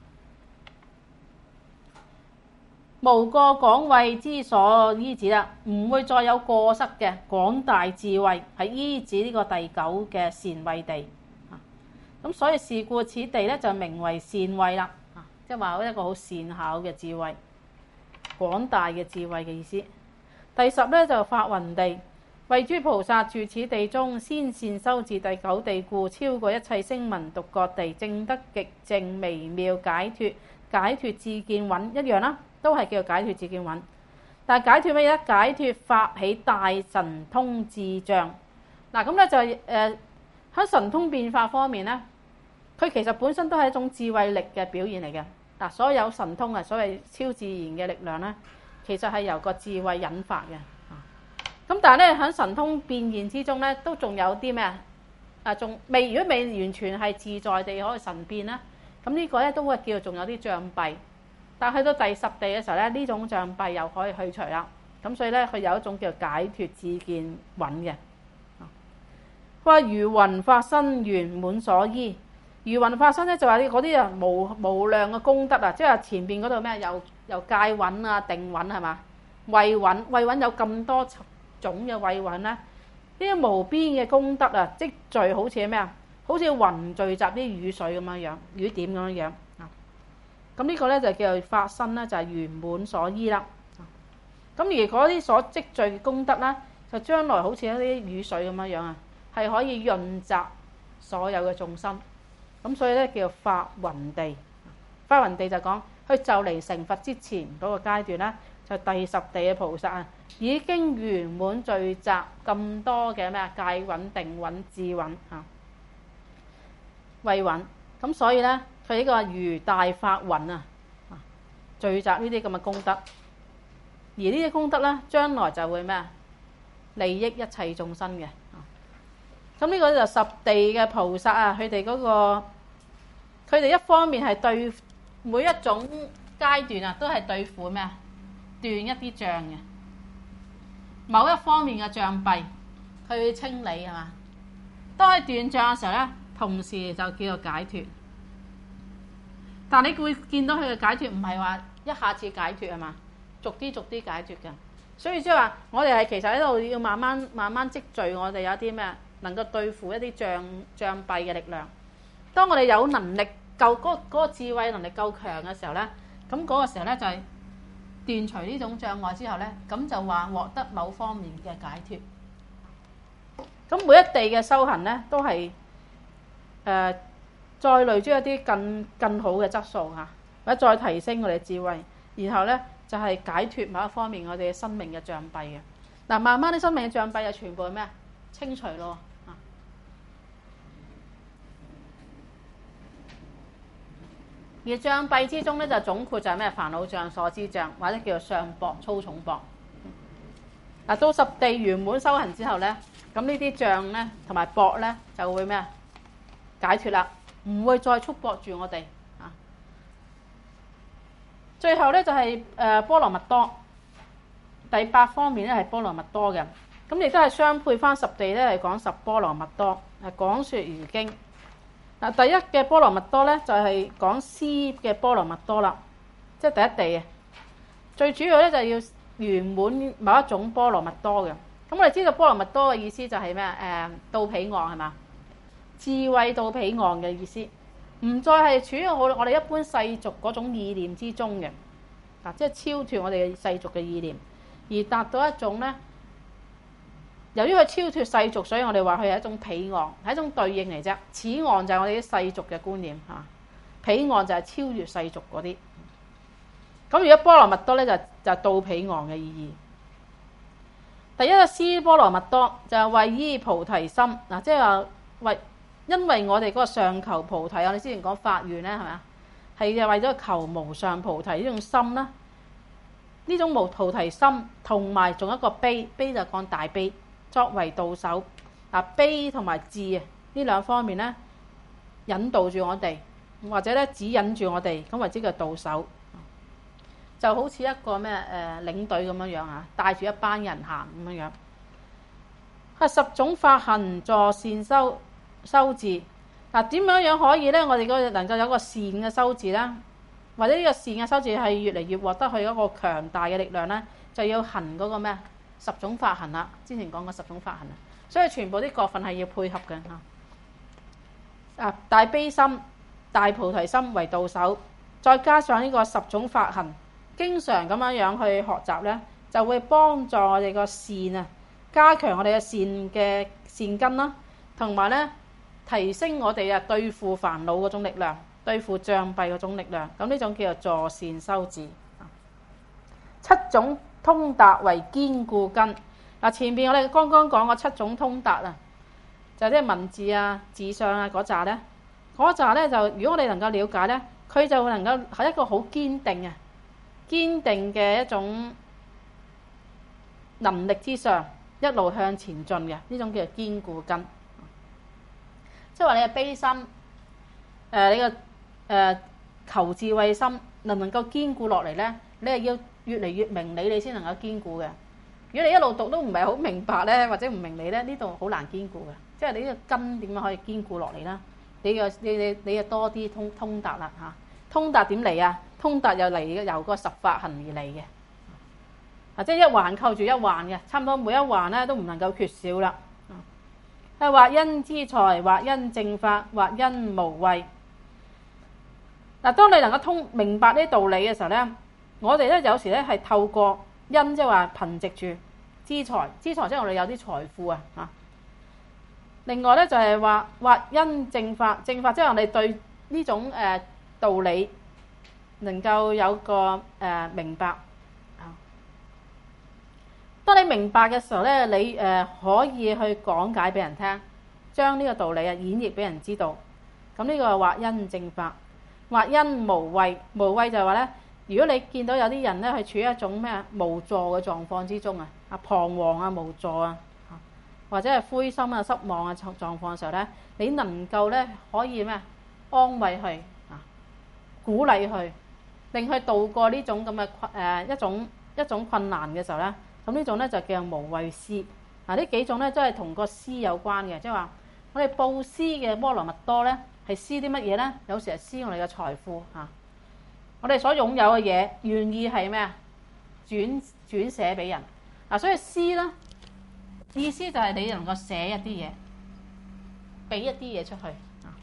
[SPEAKER 1] 無過廣慧之所依止啦，唔會再有過失嘅廣大智慧係依止呢個第九嘅善慧地。咁所以是故此地咧就名為善慧啦，即係話一個好善巧嘅智慧，廣大嘅智慧嘅意思。第十咧就法雲地，為諸菩薩住此地中，先善修至第九地故，超過一切聲聞獨覺地，證得極靜微妙解脫，解脫自見穩一樣啦，都係叫做解脫自見穩。但係解脫乜嘢咧？解脫發起大神通智障。嗱咁咧就誒喺、呃、神通變化方面咧，佢其實本身都係一種智慧力嘅表現嚟嘅。嗱，所有神通啊，所謂超自然嘅力量咧，其實係由個智慧引發嘅。咁但係咧喺神通變現之中咧，都仲有啲咩啊？仲未，如果未完全係自在地可以神變啦，咁呢個咧都會叫做仲有啲障蔽。但係去到第十地嘅時候咧，呢種障蔽又可以去除啦。咁所以咧，佢有一種叫解脫自見穩嘅。佢話如雲法身圓滿所依，如雲法身咧就話啲嗰啲啊無無量嘅功德啊，即係前邊嗰度咩又又戒穩啊、定穩係嘛？慧穩慧穩有咁多種嘅慧穩咧，呢啲無邊嘅功德啊積聚，好似咩啊？好似雲聚集啲雨水咁樣樣，雨點咁樣樣啊。咁呢個咧就叫做法身咧，就係圓滿所依啦。咁而嗰啲所積聚嘅功德咧，就將來好似一啲雨水咁樣樣啊，係可以潤澤所有嘅眾生。咁所以咧叫做法雲地。法雲地就講佢就嚟成佛之前嗰個階段咧，就第十地嘅菩薩啊，已經圓滿聚集咁多嘅咩啊戒穩、定穩、智穩啊、慧穩。咁所以咧，佢呢個如大法雲啊，聚集呢啲咁嘅功德。而呢啲功德咧，將來就會咩啊利益一切眾生嘅。咁呢個就十地嘅菩薩啊，佢哋嗰個佢哋一方面係對每一種階段啊，都係對付咩啊斷一啲障嘅，某一方面嘅障蔽，佢去清理係嘛。當佢斷障嘅時候咧，同時就叫做解脫。但你會見到佢嘅解脫唔係話一下子解脫係嘛，逐啲逐啲解脫嘅。所以即係話，我哋係其實喺度要慢慢慢慢積聚，我哋有啲咩能夠對付一啲障障蔽嘅力量。當我哋有能力夠嗰嗰個智慧能力夠強嘅時候咧，咁嗰個時候咧就係斷除呢種障礙之後咧，咁就話獲得某方面嘅解脫。咁每一地嘅修行咧，都係誒、呃、再累積一啲更更好嘅質素嚇，或者再提升我哋嘅智慧，然後咧就係、是、解脫某一方面我哋嘅生命嘅障蔽嘅。嗱，慢慢啲生命嘅障蔽就全部係咩啊？清除咯。而障蔽之中咧，就總括就係咩煩惱障、所知障，或者叫做相縛、粗重縛。嗱，到十地圓滿修行之後咧，咁呢啲障咧同埋縛咧就會咩啊解脫啦，唔會再束縛住我哋啊。最後咧就係誒波羅蜜多，第八方面咧係波羅蜜多嘅，咁亦都係相配翻十地咧係講十波羅蜜多，係講説如經。嗱，第一嘅波羅蜜多咧就係講施嘅波羅蜜多啦，即係第一地啊。最主要咧就係要圓滿某一種波羅蜜多嘅。咁我哋知道波羅蜜多嘅意思就係咩啊？誒到彼岸係嘛？智慧到彼岸嘅意思，唔再係處於我我哋一般世俗嗰種意念之中嘅，嗱，即係超脫我哋嘅世俗嘅意念，而達到一種咧。由於佢超脫世俗，所以我哋話佢係一種彼岸，係一種對應嚟啫。此岸就係我哋啲世俗嘅觀念嚇，彼岸就係超越世俗嗰啲。咁如果波羅蜜多咧，就就到彼岸嘅意義。第一個施波羅蜜多就係為依菩提心嗱，即係話為因為我哋嗰個上求菩提，我哋之前講發願咧，係咪啊？係為咗求無上菩提呢種心啦。呢種無菩提心同埋仲有一個悲，悲就講大悲，作為導手。嗱，悲同埋智啊，呢兩方面咧引導住我哋，或者咧指引住我哋，咁為之叫導手。就好似一個咩誒領隊咁樣樣啊，帶住一班人行咁樣樣。啊，十種法行助善修修治。嗱，點樣樣可以咧？我哋個能夠有個善嘅修治啦，或者呢個善嘅修治係越嚟越獲得佢一個強大嘅力量咧，就要行嗰個咩十種法行啦。之前講過十種法行啊，所以全部啲國份係要配合嘅嚇。啊，大悲心、大菩提心為導手，再加上呢個十種法行，經常咁樣樣去學習咧，就會幫助我哋個善啊，加強我哋嘅善嘅善根啦，同埋咧提升我哋啊對付煩惱嗰種力量，對付障蔽嗰種力量。咁呢種叫做助善修治。七種通達為堅固根。嗱，前邊我哋剛剛講過七種通達啊，就係啲文字啊、字相啊嗰紮咧，嗰紮咧就如果我哋能夠了解咧，佢就會能夠係一個好堅定啊、堅定嘅一種能力之上，一路向前進嘅呢種叫做堅固根。即係話你嘅悲心，誒、呃、你嘅誒、呃、求智慧心，能唔能夠堅固落嚟咧？你係要越嚟越明理，你先能夠堅固嘅。如果你一路讀都唔係好明白咧，或者唔明理咧，呢度好難堅固嘅。即係你呢個根點樣可以堅固落嚟啦？你嘅你你你嘅多啲通通達啦嚇。通達點嚟啊？通達又嚟由個十法行而嚟嘅。啊，即係一環扣住一環嘅，差唔多每一環咧都唔能夠缺少啦。係或因資財，或因正法，或因無畏。嗱，當你能夠通明白呢啲道理嘅時候咧，我哋咧有時咧係透過因，即係話憑藉住資財，資財即係我哋有啲財富啊嚇。另外咧就係話或因正法，正法即係我哋對呢種誒道理能夠有個誒明白。當你明白嘅時候咧，你誒可以去講解俾人聽，將呢個道理啊演繹俾人知道。咁呢個係或因正法，或因無畏。無畏就係話咧，如果你見到有啲人咧係處於一種咩無助嘅狀況之中啊，啊彷徨啊無助啊，或者係灰心啊失望啊狀狀況嘅時候咧，你能夠咧可以咩安慰佢啊，鼓勵佢，令佢渡過呢種咁嘅困誒一種一種困難嘅時候咧。咁呢種咧就叫無畏施。嗱，呢幾種咧都係同個施有關嘅，即係話我哋布施嘅波羅蜜多咧係施啲乜嘢咧？有時係施我哋嘅財富嚇，我哋所擁有嘅嘢願意係咩啊？轉轉捨俾人嗱，所以施咧意思就係你能夠捨一啲嘢，俾一啲嘢出去啊。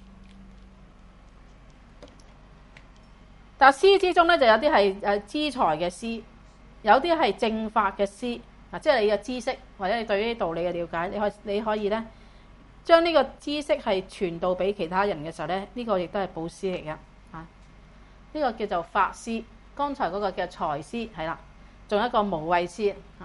[SPEAKER 1] 但係施之中咧就有啲係誒資財嘅施。有啲係正法嘅施，嗱，即係你嘅知識或者你對呢啲道理嘅了解，你可以你可以咧將呢個知識係傳導俾其他人嘅時候咧，呢、這個亦都係布施嚟嘅嚇。呢、這個叫做法施，剛才嗰個叫財施係啦，仲有一個無畏施嚇。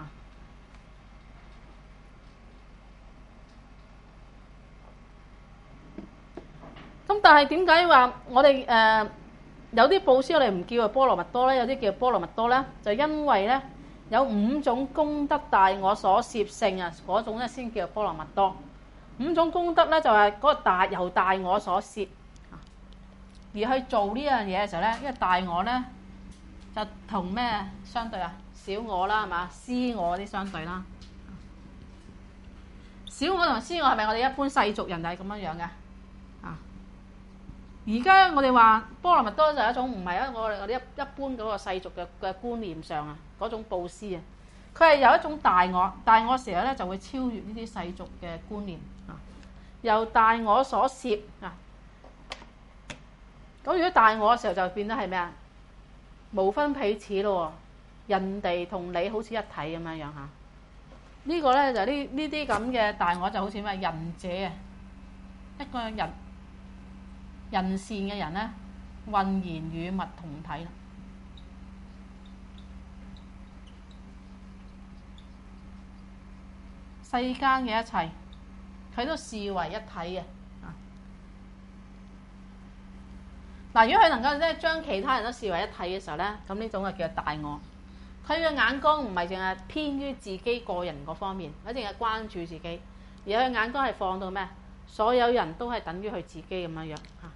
[SPEAKER 1] 咁但係點解話我哋誒？呃有啲布施我哋唔叫做波羅蜜多咧，有啲叫波羅蜜多咧，就因為咧有五種功德大我所攝性啊，嗰種咧先叫做波羅蜜多。五種功德咧就係嗰個大由大我所攝，而去做呢樣嘢嘅時候咧，因為大我咧就同咩相對啊？小我啦，係嘛？私我啲相對啦。小我同私我係咪我哋一般世俗人就係咁樣樣嘅？而家我哋話波羅蜜多就係一種唔係一個我哋一一般嗰個世俗嘅嘅觀念上啊，嗰種布施啊，佢係有一種大我，大我時候咧就會超越呢啲世俗嘅觀念啊，由大我所攝啊。咁如果大我嘅時候就變得係咩啊？無分彼此咯，人哋同你好似一體咁樣樣嚇。呢個咧就呢呢啲咁嘅大我就好似咩仁者啊，一個人。人善嘅人咧，渾然與物同體啦。世間嘅一切，佢都視為一體嘅。 嗱，如果佢能夠咧將其他人都視為一體嘅時候咧，咁呢種就叫做大我。佢嘅眼光唔係淨係偏於自己個人嗰方面，佢淨係關注自己，而佢眼光係放到咩？所有人都係等於佢自己咁樣樣嚇，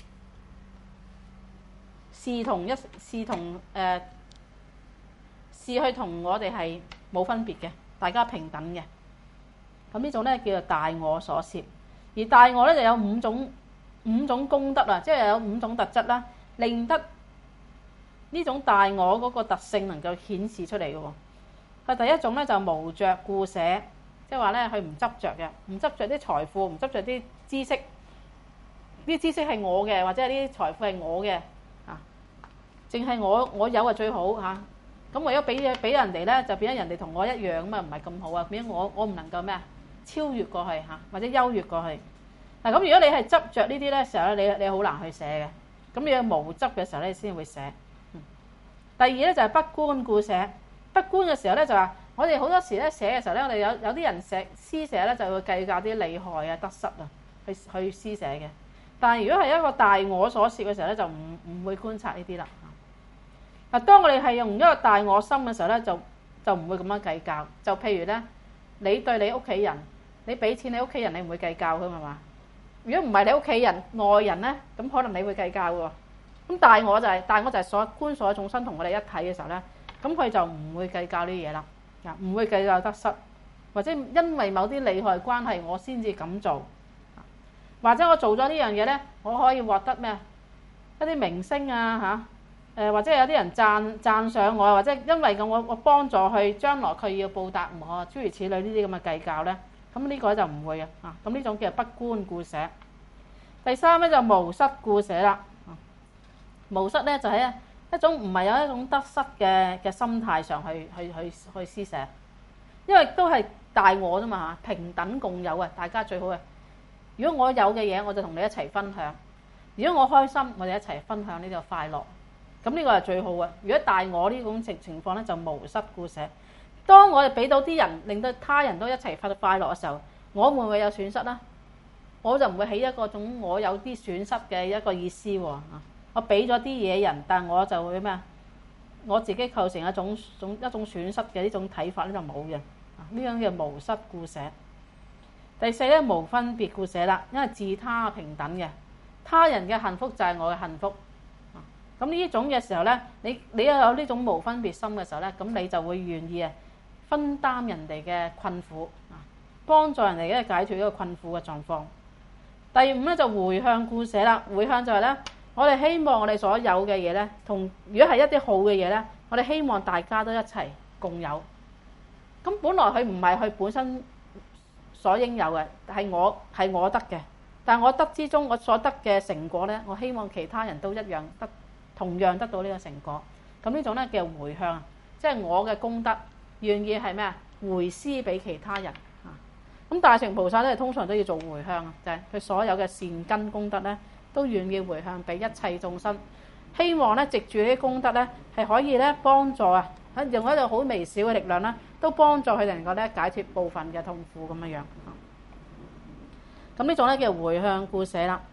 [SPEAKER 1] 視同一視同誒視佢同我哋係冇分別嘅，大家平等嘅。咁呢種咧叫做大我所攝，而大我咧就有五種五種功德啊，即係有五種特質啦，令得呢種大我嗰個特性能夠顯示出嚟嘅喎。佢第一種咧就無着故捨，即係話咧佢唔執着嘅，唔執着啲財富，唔執着啲知識，啲知識係我嘅，或者係啲財富係我嘅啊，淨係我我有係最好嚇。咁為咗俾嘢俾人哋咧，就變咗人哋同我一樣咁啊，唔係咁好啊，變咗我我唔能夠咩啊超越過去嚇，或者優越過去。嗱，咁如果你係執着呢啲咧時候咧，你你好難去寫嘅。咁你有無執嘅時候咧，你先會寫。第二咧就係不觀故捨，不觀嘅時候咧就話，我哋好多時咧寫嘅時候咧，我哋有有啲人寫詩寫咧就會計較啲利害啊得失啊，去去詩寫嘅。但係如果係一個大我所攝嘅時候咧，就唔唔會觀察呢啲啦。嗱，當我哋係用一個大我心嘅時候咧，就就唔會咁樣計較。就譬如咧，你對你屋企人，你俾錢你屋企人，你唔會計較㗎嘛？如果唔係你屋企人外人咧，咁可能你會計較喎。咁大我就係、是、大我就係所觀所有眾生同我哋一體嘅時候咧，咁佢就唔會計較呢啲嘢啦，啊唔會計較得失，或者因為某啲利害關係我先至咁做，或者我做咗呢樣嘢咧，我可以獲得咩一啲明星啊嚇，誒、啊、或者有啲人讚讚賞我，或者因為咁我我幫助佢將來佢要報答我，諸如此類呢啲咁嘅計較咧，咁呢個就唔會嘅啊，咁呢種叫做不觀故捨。第三咧就無失故捨啦。無失咧就係一種唔係有一種得失嘅嘅心態上去去去去施捨，因為都係大我啫嘛嚇，平等共有啊，大家最好嘅。如果我有嘅嘢，我就同你一齊分享；如果我開心，我哋一齊分享呢個快樂。咁呢個係最好嘅。如果大我呢種情情況咧，就無失故捨。當我哋俾到啲人，令到他人都一齊快快樂嘅時候，我會唔會有損失咧？我就唔會起一個種我有啲損失嘅一個意思喎。我俾咗啲嘢人，但我就會咩啊？我自己構成一種種一種損失嘅呢種睇法咧就冇嘅。呢樣叫無失故捨。第四咧無分別故捨啦，因為自他平等嘅，他人嘅幸福就係我嘅幸福。咁呢種嘅時候咧，你你又有呢種無分別心嘅時候咧，咁你就會願意啊分擔人哋嘅困苦啊，幫助人哋咧解決呢個困苦嘅狀況。第五咧就回向故捨啦，回向就係咧。我哋希望我哋所有嘅嘢咧，同如果係一啲好嘅嘢咧，我哋希望大家都一齊共有。咁本來佢唔係佢本身所應有嘅，係我係我得嘅。但係我得之中，我所得嘅成果咧，我希望其他人都一樣得同樣得到呢個成果。咁呢種咧叫回向，即係我嘅功德願意係咩啊？回施俾其他人啊。咁大乘菩薩咧，通常都要做回向啊，就係佢所有嘅善根功德咧。都願意回向俾一切眾生，希望咧藉住呢啲功德咧，係可以咧幫助啊，用一個好微小嘅力量啦，都幫助佢哋能夠咧解脫部分嘅痛苦咁樣樣。咁呢種咧叫回向故捨啦。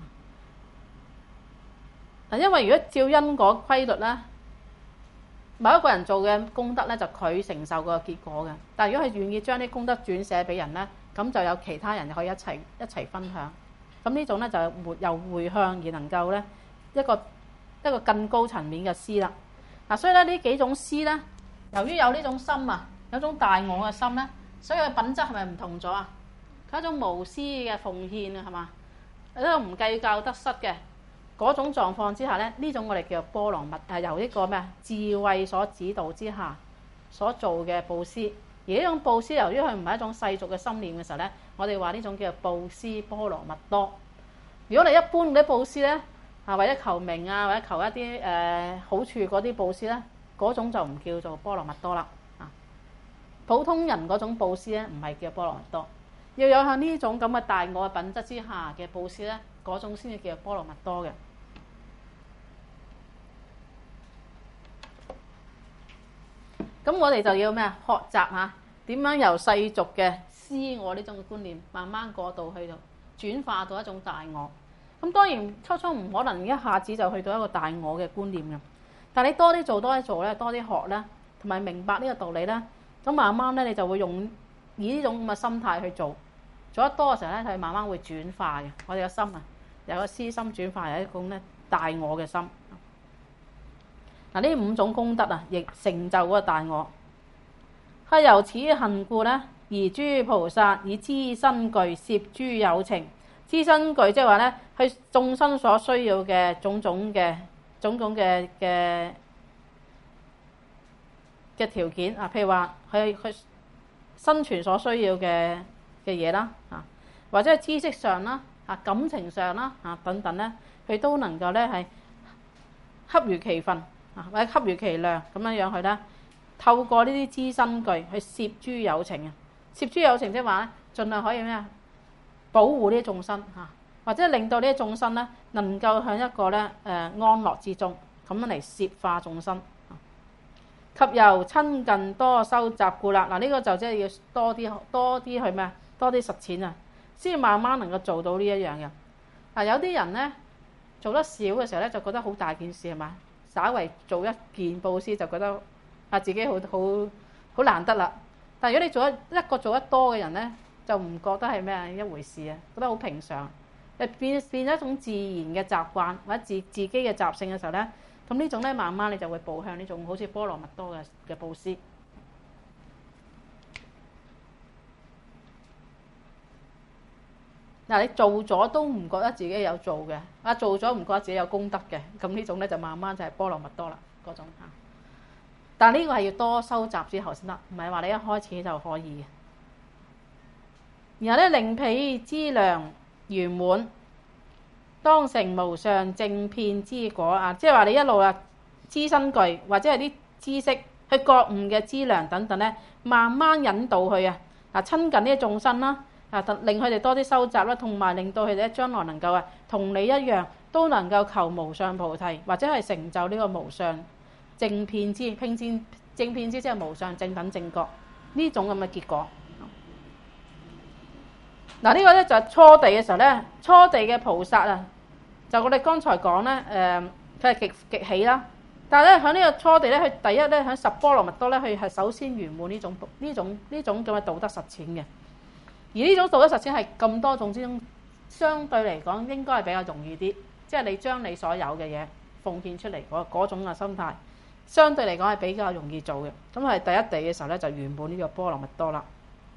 [SPEAKER 1] 嗱，因為如果照因果規律咧，某一個人做嘅功德咧就佢承受個結果嘅，但係如果係願意將啲功德轉寫俾人咧，咁就有其他人可以一齊一齊分享。咁呢種咧就係由回向而能夠咧一個一個更高層面嘅施啦。嗱，所以咧呢幾種施咧，由於有呢種心啊，有種大我嘅心咧，所以佢品質係咪唔同咗啊？佢一種無私嘅奉獻啊，係嘛？一個唔計較得失嘅嗰種狀況之下咧，呢種我哋叫做波羅蜜，係由一個咩啊智慧所指導之下所做嘅布施。而呢種布施，由於佢唔係一種世俗嘅心念嘅時候咧，我哋話呢種叫做布施波羅蜜多。如果你一般嗰啲布施咧，啊為咗求名啊，或者求一啲誒、呃、好處嗰啲布施咧，嗰種就唔叫做波羅蜜多啦。啊，普通人嗰種布施咧，唔係叫波羅蜜多，要有向呢種咁嘅大我嘅品質之下嘅布施咧，嗰種先至叫做波羅蜜多嘅。咁我哋就要咩啊？學習下點樣由世俗嘅私我呢種觀念，慢慢過渡去到轉化到一種大我。 咁當然初初唔可能一下子就去到一個大我嘅觀念嘅，但係你多啲做多啲做咧，多啲學咧，同埋明白呢個道理咧，咁慢慢咧你就會用以呢種咁嘅心態去做，做得多嘅時候咧，佢慢慢會轉化嘅。我哋嘅心啊，由個私心轉化為一種咧大我嘅心。嗱，呢五種功德啊，亦成就嗰個大我。係由此恨故咧，而諸菩薩以資身具攝諸有情。資身具即係話咧，佢眾生所需要嘅種種嘅種種嘅嘅嘅條件啊，譬如話佢佢生存所需要嘅嘅嘢啦，啊或者係知識上啦，啊感情上啦，啊等等咧，佢都能夠咧係恰如其分啊，或者恰如其量咁樣樣去咧，透過呢啲資身具去攝諸有情啊，攝諸有情即係話咧，盡量可以咩啊？保護呢啲眾生嚇，或者令到呢啲眾生咧能夠向一個咧誒安樂之中，咁樣嚟攝化眾生。及由親近多修習故啦，嗱、這、呢個就即係要多啲多啲去咩啊？多啲實踐啊，先慢慢能夠做到呢一樣嘅。嗱，有啲人咧做得少嘅時候咧，就覺得好大件事係嘛？稍為做一件布施就覺得啊自己好好好難得啦。但係如果你做一一個做得多嘅人咧，就唔覺得係咩一回事啊，覺得好平常，誒變變咗一種自然嘅習慣或者自自己嘅習性嘅時候咧，咁呢種咧慢慢你就會步向呢種好似波羅蜜多嘅嘅布施。嗱，你做咗都唔覺得自己有做嘅，啊做咗唔覺得自己有功德嘅，咁呢種咧就慢慢就係波羅蜜多啦嗰種嚇。但係呢個係要多收集之後先得，唔係話你一開始就可以嘅。然後咧，令彼資糧圓滿，當成無上正遍之果啊！即係話你一路啊，資身具或者係啲知識去覺悟嘅資糧等等咧，慢慢引導佢啊，啊親近呢啲眾生啦，啊令佢哋多啲收集啦，同埋令到佢哋咧將來能夠啊同你一樣，都能夠求無上菩提，或者係成就呢個無上正遍之遍之正遍之，即係無上正等正覺呢種咁嘅結果。嗱，呢個咧就係初地嘅時候咧，初地嘅菩薩啊，就我哋剛才講咧，誒佢係極極喜啦。但係咧喺呢個初地咧，佢第一咧喺十波羅蜜多咧，佢係首先圓滿呢種呢種呢種咁嘅道德實踐嘅。而呢種道德實踐係咁多種之中，相對嚟講應該係比較容易啲，即係你將你所有嘅嘢奉獻出嚟嗰嗰種嘅心態，相對嚟講係比較容易做嘅。咁係第一地嘅時候咧，就圓滿呢個波羅蜜多啦。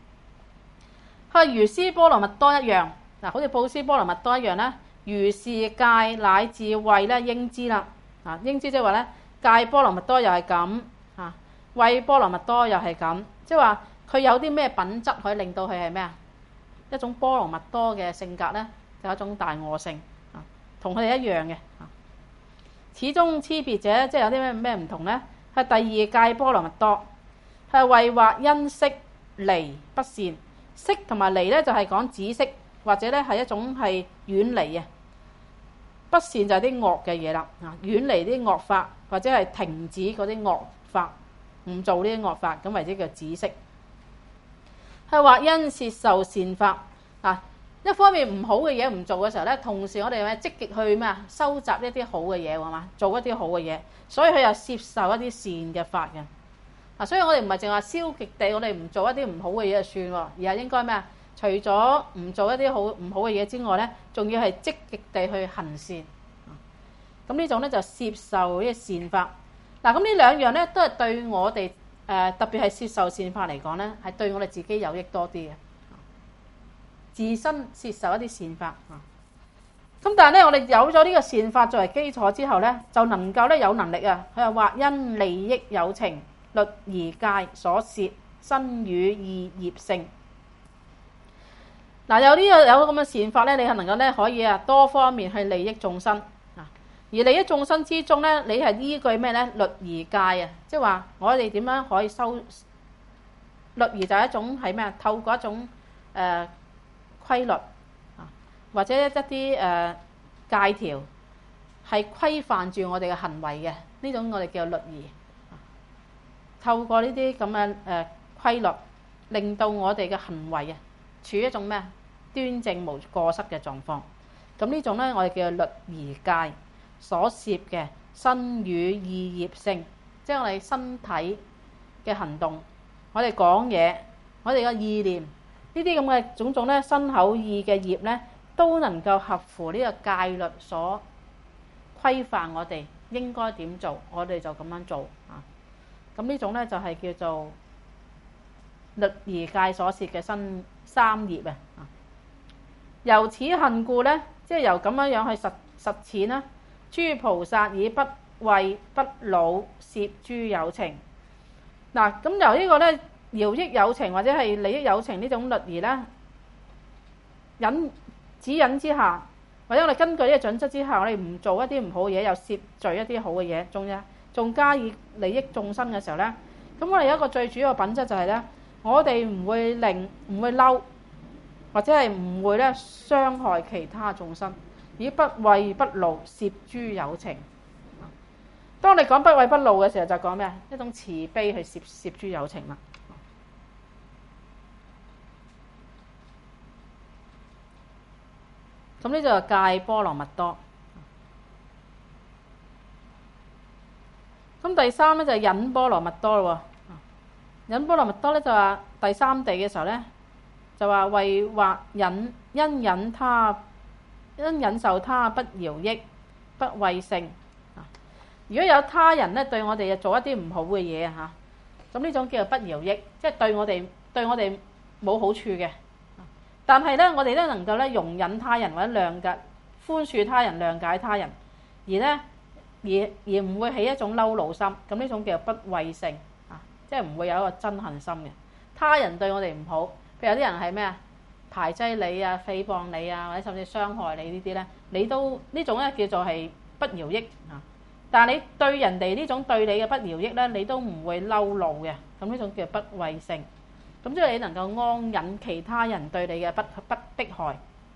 [SPEAKER 1] 係如施波羅蜜多一樣，嗱，好似布施波羅蜜多一樣咧，如是戒乃至慧咧，應知啦。啊，應知即係話咧，戒波羅蜜多又係咁，啊，慧波羅蜜多又係咁，即係話佢有啲咩品質可以令到佢係咩啊？一種波羅蜜多嘅性格咧，就係一種大我性，啊，同佢哋一樣嘅。啊，始終差別者，即係有啲咩咩唔同咧？係第二戒波羅蜜多，係為或因識離不善。識同埋離咧，就係講止息，或者咧係一種係遠離啊。不善就係啲惡嘅嘢啦，啊，遠離啲惡法，或者係停止嗰啲惡法，唔做呢啲惡法，咁為之叫止息。係或因攝受善法啊，一方面唔好嘅嘢唔做嘅時候咧，同時我哋咪積極去咩啊？收集一啲好嘅嘢，係嘛？做一啲好嘅嘢，所以佢又攝受一啲善嘅法嘅。啊，所以我哋唔係淨話消極地，我哋唔做一啲唔好嘅嘢就算喎，而係應該咩啊？除咗唔做一啲好唔好嘅嘢之外咧，仲要係積極地去行善。咁呢種咧就攝受呢啲善法。嗱，咁呢兩樣咧都係對我哋誒特別係攝受善法嚟講咧，係對我哋自己有益多啲嘅。自身攝受一啲善法啊。咁但係咧，我哋有咗呢個善法作為基礎之後咧，就能夠咧有能力啊。佢話或因利益有情。律儀戒所攝身語意業性，嗱，有呢個有咁嘅善法咧，你係能夠咧可以啊多方面去利益眾生啊。而利益眾生之中咧，你係依據咩咧？律儀戒啊，即係話我哋點樣可以修律儀就係一種係咩啊？透過一種誒、呃、規律啊，或者一啲誒、呃、戒條係規範住我哋嘅行為嘅，呢種我哋叫律儀。透過呢啲咁嘅誒規律，令到我哋嘅行為啊，處於一種咩端正無過失嘅狀況。 咁呢種咧，我哋叫律儀戒所攝嘅身語意業性，即係我哋身體嘅行動，我哋講嘢，我哋嘅意念，呢啲咁嘅種種咧，身口意嘅業咧，都能夠合乎呢個戒律所規範我哋應該點做，我哋就咁樣做啊。咁呢種咧就係叫做律儀戒所攝嘅身三業啊。由此行故咧，即係由咁樣樣去實實踐啦。諸菩薩以不畏不惱攝諸有情。嗱，咁由呢個咧饒益有情或者係利益有情呢種律儀咧，引指引之下，或者我哋根據呢個準則之下，我哋唔做一啲唔好嘅嘢，又攝罪一啲好嘅嘢，仲呀仲加以利益眾生嘅時候咧，咁我哋有一個最主要嘅品質就係咧，我哋唔會令唔會嬲，或者係唔會咧傷害其他眾生，以不畏不怒攝諸有情。當你講不畏不怒嘅時候，就講咩？一種慈悲去攝攝諸有情啦。咁呢就係戒波羅蜜多。咁第三咧就係忍波羅蜜多咯。忍波羅蜜多咧就話第三地嘅時候咧，就話為或忍因忍他因忍受他不饒益不畏勝。如果有他人咧對我哋做一啲唔好嘅嘢啊嚇，咁呢種叫做不饒益，即係對我哋對我哋冇好處嘅。但係咧，我哋都能夠咧容忍他人或者諒解、寬恕他人、諒解他人，而咧而而唔會起一種嬲怒心。咁呢種叫做不畏勝啊，即係唔會有一個憎恨心嘅。他人對我哋唔好，譬如有啲人係咩啊，排擠你啊、誹謗你啊，或者甚至傷害你呢啲咧，你都呢種咧叫做係不饒益啊。但係你對人哋呢種對你嘅不饒益咧，你都唔會嬲怒嘅。咁呢種叫不畏勝。咁即係你能夠安忍其他人對你嘅不不迫害，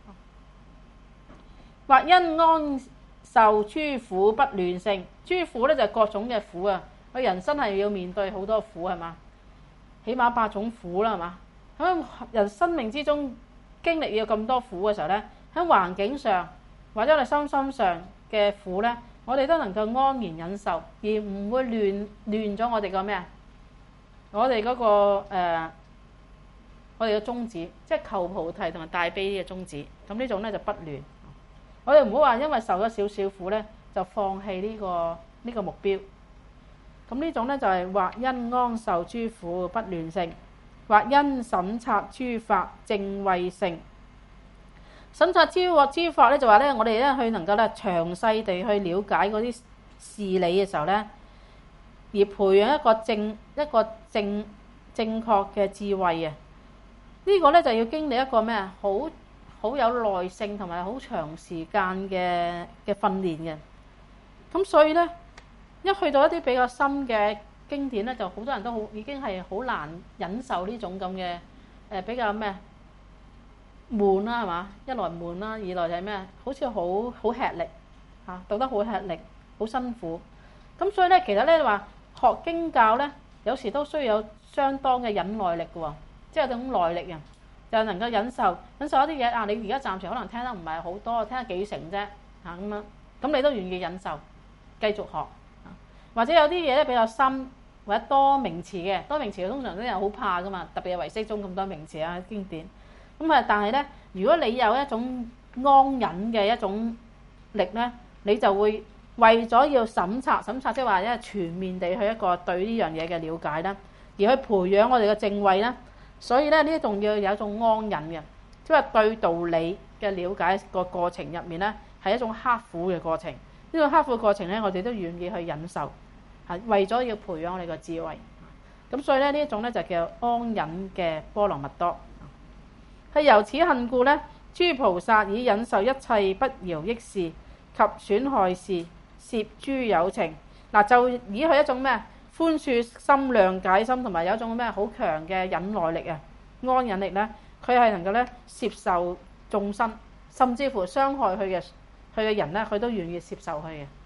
[SPEAKER 1] 或因安受諸苦不亂性。諸苦咧就係各種嘅苦啊！我人生係要面對好多苦係嘛？起碼八種苦啦係嘛？咁人生命之中經歷要咁多苦嘅時候咧，喺環境上或者我哋心心上嘅苦咧，我哋都能夠安然忍受，而唔會亂亂咗我哋個咩啊？我哋嗰個誒。我哋嘅宗旨，即係求菩提同埋大悲嘅宗旨。咁呢種咧就不亂。我哋唔好話因為受咗少少苦咧，就放棄呢個呢個目標。咁呢種咧就係或因安受諸苦不亂性，或因審察諸法正慧性。審察諸諸法咧就話咧，我哋咧去能夠咧詳細地去了解嗰啲事理嘅時候咧，而培養一個正一個正正確嘅智慧啊！呢個咧就要經歷一個咩啊？好好有耐性同埋好長時間嘅嘅訓練嘅。咁所以咧，一去到一啲比較深嘅經典咧，就好多人都好已經係好難忍受呢種咁嘅誒比較咩悶啦係嘛？一來悶啦，二來就係咩？好似好好吃力嚇，讀得好吃力，好辛苦。咁所以咧，其實咧話學經教咧，有時都需要有相當嘅忍耐力嘅喎。即係有種耐力啊，就能夠忍受忍受一啲嘢啊！你而家暫時可能聽得唔係好多，聽得幾成啫嚇咁樣，咁你都願意忍受，繼續學。或者有啲嘢咧比較深或者多名詞嘅，多名詞通常都有好怕噶嘛，特別係唯識中咁多名詞啊經典。咁啊，但係咧，如果你有一種安忍嘅一種力咧，你就會為咗要審察審察，即係話咧全面地去一個對呢樣嘢嘅了解啦，而去培養我哋嘅正慧啦。所以咧，呢一種要有一種安忍嘅，即係對道理嘅了解個過程入面咧，係一種刻苦嘅過程。呢種刻苦嘅過程咧，我哋都願意去忍受，係為咗要培養我哋個智慧。咁所以咧，呢一種咧就叫安忍嘅波羅蜜多。係由此行故咧，諸菩薩以忍受一切不饒益事及損害事，攝諸有情。嗱，就以佢一種咩？寬恕心、諒解心同埋有一種咩好強嘅忍耐力啊、安忍力咧，佢係能夠咧接受眾生，甚至乎傷害佢嘅佢嘅人咧，佢都願意接受佢嘅。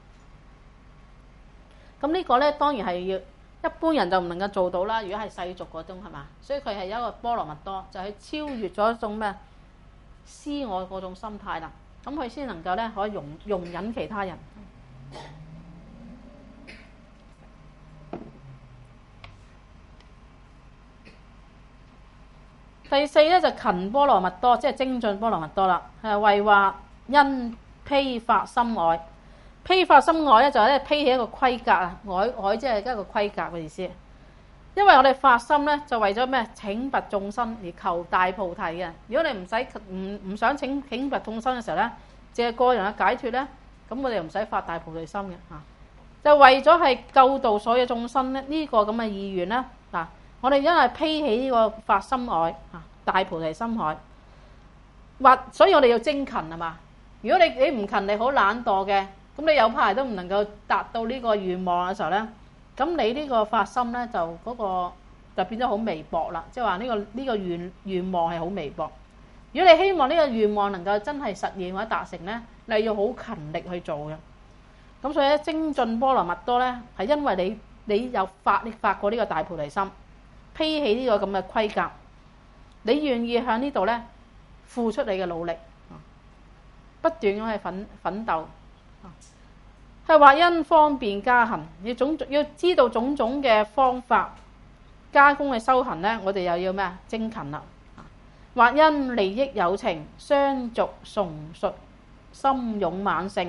[SPEAKER 1] 咁呢個咧當然係要一般人就唔能夠做到啦。如果係世俗嗰種係嘛，所以佢係有一個波羅蜜多，就係超越咗一種咩私我嗰種心態啦。 咁佢先能夠咧可以容容忍其他人。第四咧就勤波羅蜜多，即係精進波羅蜜多啦。係為話因披發心外，披發心外咧就係咧披起一個規格啊，外外即係一個規格嘅意思。因為我哋發心咧就為咗咩？請拔眾生而求大菩提嘅。如果你唔使唔唔想請請拔眾生嘅時候咧，淨係個人嘅解脫咧，咁我哋唔使發大菩提心嘅嚇。就為咗係救度所有眾生咧，呢個咁嘅意願咧嗱。我哋因為披起呢個發心外啊，大菩提心海，或所以我哋要精勤係嘛？如果你你唔勤力好懶惰嘅，咁你有排都唔能夠達到呢個願望嘅時候咧，咁你呢個發心咧就嗰個就變咗好微薄啦，即係話呢個呢個願願望係好微薄。如果你希望呢個願望能夠真係實現或者達成咧，你要好勤力去做嘅。咁所以咧，精進波羅蜜多咧係因為你你有發你發過呢個大菩提心。披起呢個咁嘅規格，你願意向呢度咧付出你嘅努力，不斷咁去奮奮鬥，係話因方便加行，要種要知道種種嘅方法加工嘅修行咧，我哋又要咩啊？精勤啦。或因利益有情，相續崇述，心勇猛盛。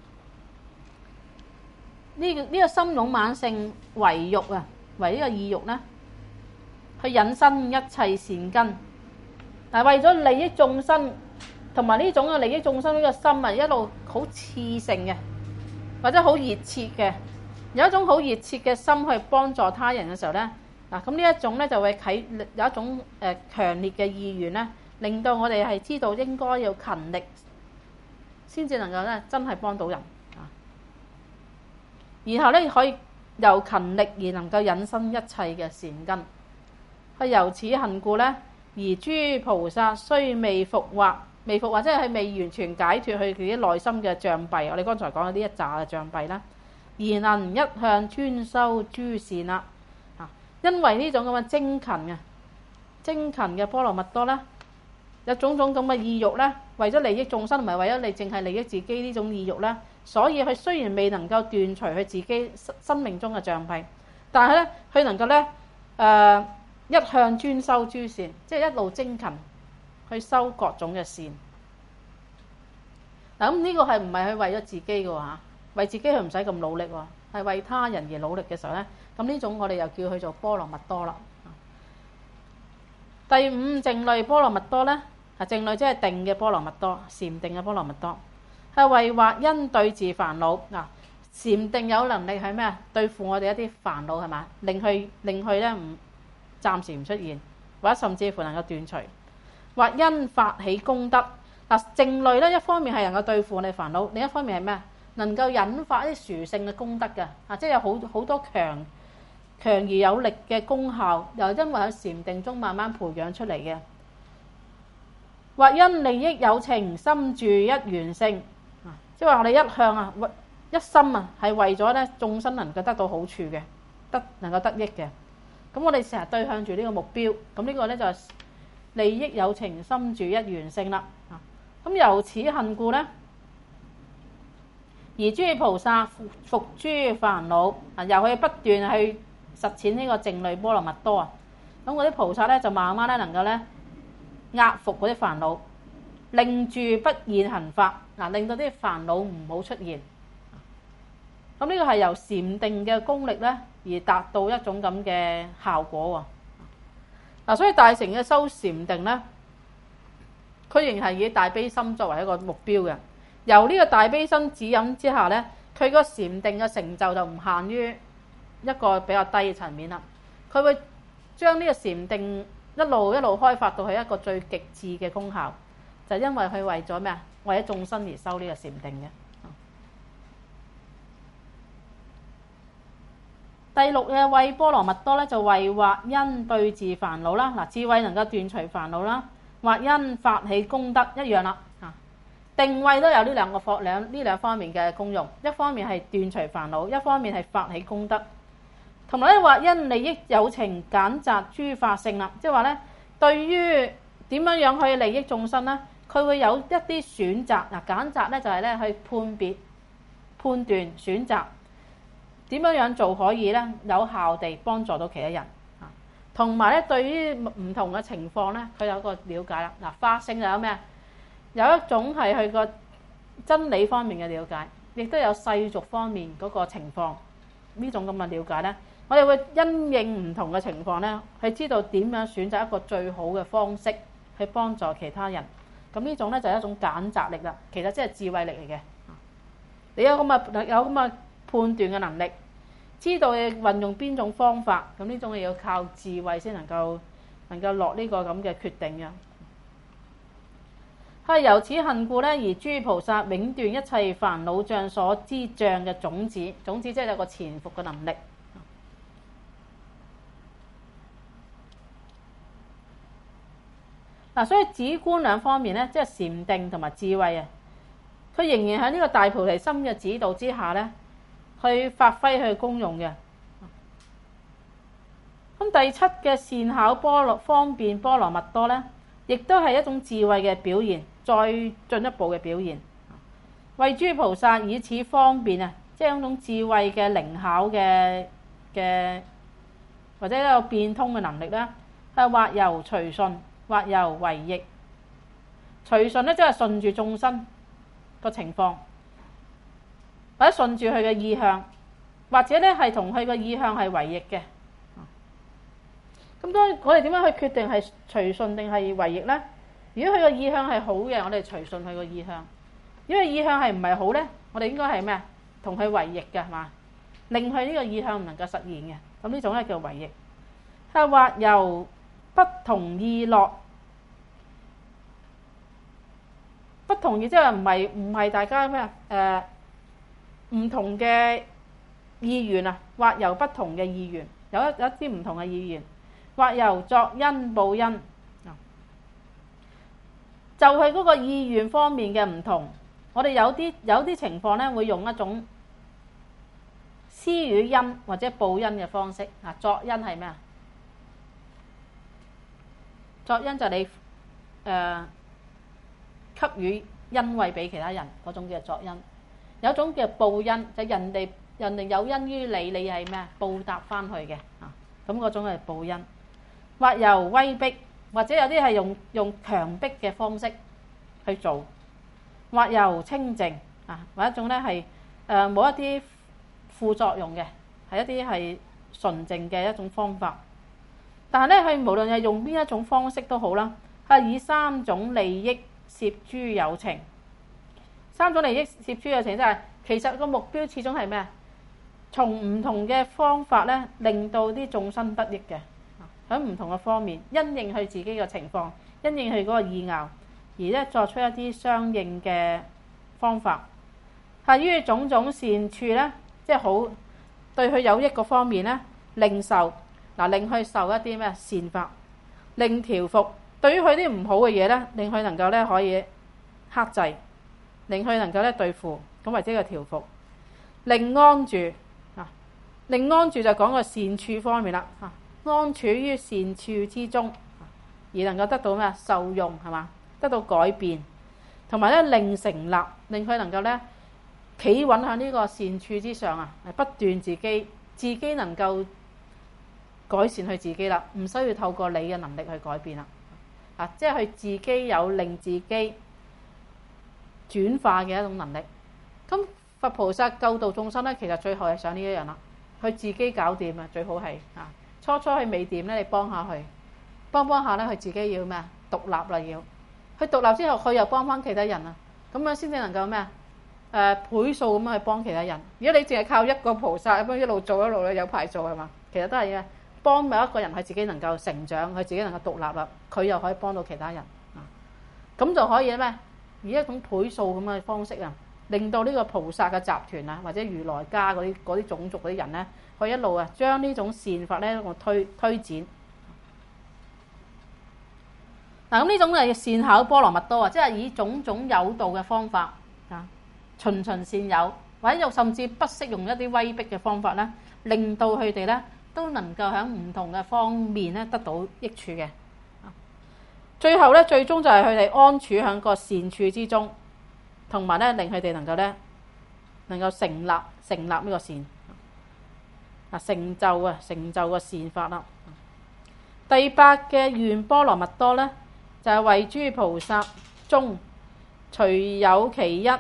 [SPEAKER 1] 呢個呢個心勇猛盛為欲啊，為呢個意欲咧。去引生一切善根，但係為咗利益眾生，同埋呢種嘅利益眾生呢個心啊，一路好熾盛嘅，或者好熱切嘅，有一種好熱切嘅心去幫助他人嘅時候咧，嗱咁呢一種咧就會啟有一種誒強烈嘅意願咧，令到我哋係知道應該要勤力，先至能夠咧真係幫到人啊。然後咧可以由勤力而能夠引生一切嘅善根。係由此恨故咧，而諸菩薩雖未復惑，未復惑即係未完全解脫佢自己內心嘅障蔽。我哋剛才講嘅呢一紮嘅障蔽啦，而能一向專修諸善啦。啊，因為呢種咁嘅精勤嘅精勤嘅波羅蜜多咧，有種種咁嘅意欲咧，為咗利益眾生，唔係為咗你淨係利益自己呢種意欲咧，所以佢雖然未能夠斷除佢自己生命中嘅障蔽，但係咧佢能夠咧誒。呃一向專修諸善，即係一路精勤去修各種嘅善。嗱咁呢個係唔係佢為咗自己嘅話，為自己佢唔使咁努力喎，係為他人而努力嘅時候咧，咁呢種我哋又叫佢做波羅蜜多啦。第五靜慮波羅蜜多咧，啊靜慮即係定嘅波羅蜜多，禪定嘅波羅蜜多，係為或因對治煩惱嗱，禪定有能力係咩啊？對付我哋一啲煩惱係嘛，令佢令佢咧唔。暫時唔出現，或者甚至乎能夠斷除，或因發起功德嗱。靜慮咧，一方面係能夠對付我哋煩惱，另一方面係咩？能夠引發一啲殊勝嘅功德嘅啊，即係有好好多強強而有力嘅功效，又因為喺禪定中慢慢培養出嚟嘅。或因利益有情，心住一緣性啊，即係話我哋一向啊，一心啊，係為咗咧眾生能夠得到好處嘅，得能夠得益嘅。咁我哋成日對向住呢個目標，咁呢個咧就係利益有情，心住一緣性啦。啊，咁由此恨故咧，而諸菩薩伏諸煩惱啊，由佢不斷去實踐呢個靜慮波羅蜜多啊，咁嗰啲菩薩咧就慢慢咧能夠咧壓服嗰啲煩惱，令住不現行法嗱，令到啲煩惱唔好出現。咁呢個係由禪定嘅功力咧，而達到一種咁嘅效果喎。嗱，所以大乘嘅修禪定咧，佢仍然係以大悲心作為一個目標嘅。由呢個大悲心指引之下咧，佢個禪定嘅成就就唔限於一個比較低嘅層面啦。佢會將呢個禪定一路一路開發到係一個最極致嘅功效，就係因為佢為咗咩啊？為咗眾生而修呢個禪定嘅。第六嘅慧波羅蜜多咧，就為或因對治煩惱啦，嗱，智慧能夠斷除煩惱啦，或因發起功德一樣啦。啊，定慧都有呢兩個方兩呢兩方面嘅功用，一方面係斷除煩惱，一方面係發起功德。同埋咧，或因利益有情，揀擇諸法性啦，即係話咧，對於點樣樣去利益眾生咧， 佢會有一啲選擇。嗱，揀擇咧就係咧去判別、判斷、選擇點樣樣做可以咧有效地幫助到其他人。同埋咧對於唔同嘅情況咧，佢有個了解啦。嗱，法性就有咩？有一種係佢個真理方面嘅了解，亦都有世俗方面嗰個情況。呢種咁嘅了解咧，我哋會因應唔同嘅情況咧，去知道點樣選擇一個最好嘅方式去幫助其他人。咁呢種咧就係一種揀擇力啦。其實即係智慧力嚟嘅。你有咁嘅有咁嘅判斷嘅能力，知道你運用邊種方法，咁呢種你要靠智慧先能夠能夠落呢個咁嘅決定嘅。係由此恨故咧，而諸菩薩永斷一切煩惱障所知障嘅種子，種子即係有個潛伏嘅能力。嗱，所以止觀兩方面咧，即係禪定同埋智慧啊，佢仍然喺呢個大菩提心嘅指導之下咧，去發揮佢嘅功用嘅。咁第七嘅善巧波羅方便波羅蜜多咧，亦都係一種智慧嘅表現，再進一步嘅表現，為諸菩薩以此方便啊，即係一種智慧嘅靈巧嘅嘅或者一個變通嘅能力咧，係或由隨順，或由違逆。隨順咧，即係順住眾生個情況，或者順住佢嘅意向，或者咧係同佢嘅意向係違逆嘅。咁當我哋點樣去決定係隨順定係違逆咧？如果佢個意向係好嘅，我哋隨順佢個意向；如果意向係唔係好咧，我哋應該係咩？同佢違逆嘅，係嘛？令佢呢個意向唔能夠實現嘅。咁呢種咧叫違逆。係或由不同意樂，不同意即係唔係唔係大家咩誒唔同嘅意願啊？或由不同嘅意願，有一有一啲唔同嘅意願，或由作因報因。就係嗰個意願方面嘅唔同，我哋有啲有啲情況咧，會用一種施與因或者報因嘅方式。嗱，作因係咩啊？作因就係你誒、呃、給予恩惠俾其他人嗰種叫作因。有一種叫報因，就係、人哋人哋有恩於你，你係咩啊？報答翻去嘅啊，咁嗰種係報因。或由威逼。或者有啲係用用強迫嘅方式去做，或由清淨啊，或者一種咧係誒冇一啲副作用嘅，係一啲係純淨嘅一種方法。但係咧，佢無論係用邊一種方式都好啦，係以三種利益攝諸有情。三種利益攝諸有情，即係其實個目標始終係咩啊？從唔同嘅方法咧，令到啲眾生得益嘅。喺唔同嘅方面，因應佢自己嘅情況，因應佢嗰個意拗，而咧作出一啲相應嘅方法。係於種種善處咧，即係好對佢有益個方面咧，令受嗱，令佢受一啲咩善法，令調伏。對於佢啲唔好嘅嘢咧，令佢能夠咧可以克制，令佢能夠咧對付，咁或者個調伏，令安住啊，令安住就講個善處方面啦嚇。安處於善處之中，而能夠得到咩受用係嘛？得到改變，同埋咧令成立，令佢能夠咧企穩喺呢個善處之上啊！係不斷自己自己能夠改善佢自己啦，唔需要透過你嘅能力去改變啦。啊，即係佢自己有令自己轉化嘅一種能力。咁佛菩薩救度眾生咧，其實最後係想呢一樣啦，佢自己搞掂啊，最好係啊。初初佢未掂咧，你幫下佢，幫幫下咧，佢自己要咩啊？獨立啦要，佢獨立之後，佢又幫翻其他人啊，咁樣先至能夠咩啊？誒倍數咁樣去幫其他人。如果你淨係靠一個菩薩咁樣一路做一路咧，有排做係嘛？其實都係嘅，幫某一個人，佢自己能夠成長，佢自己能夠獨立啦，佢又可以幫到其他人啊，咁就可以咩？以一種倍數咁嘅方式啊，令到呢個菩薩嘅集團啊，或者如來家嗰啲嗰啲種族嗰啲人咧。佢一路啊，將呢種善法咧，我推推展。嗱，咁呢種係善巧波羅蜜多啊，即係以種種有道嘅方法啊，循循善誘，或者又甚至不惜用一啲威逼嘅方法咧，令到佢哋咧都能夠喺唔同嘅方面咧得到益處嘅。 最後咧，最終就係佢哋安處喺個善處之中，同埋咧令佢哋能夠咧能夠成立成立呢個善啊，成就啊成就個善法啦。第八嘅願波羅蜜多咧，就係、是、為諸菩薩中隨有其一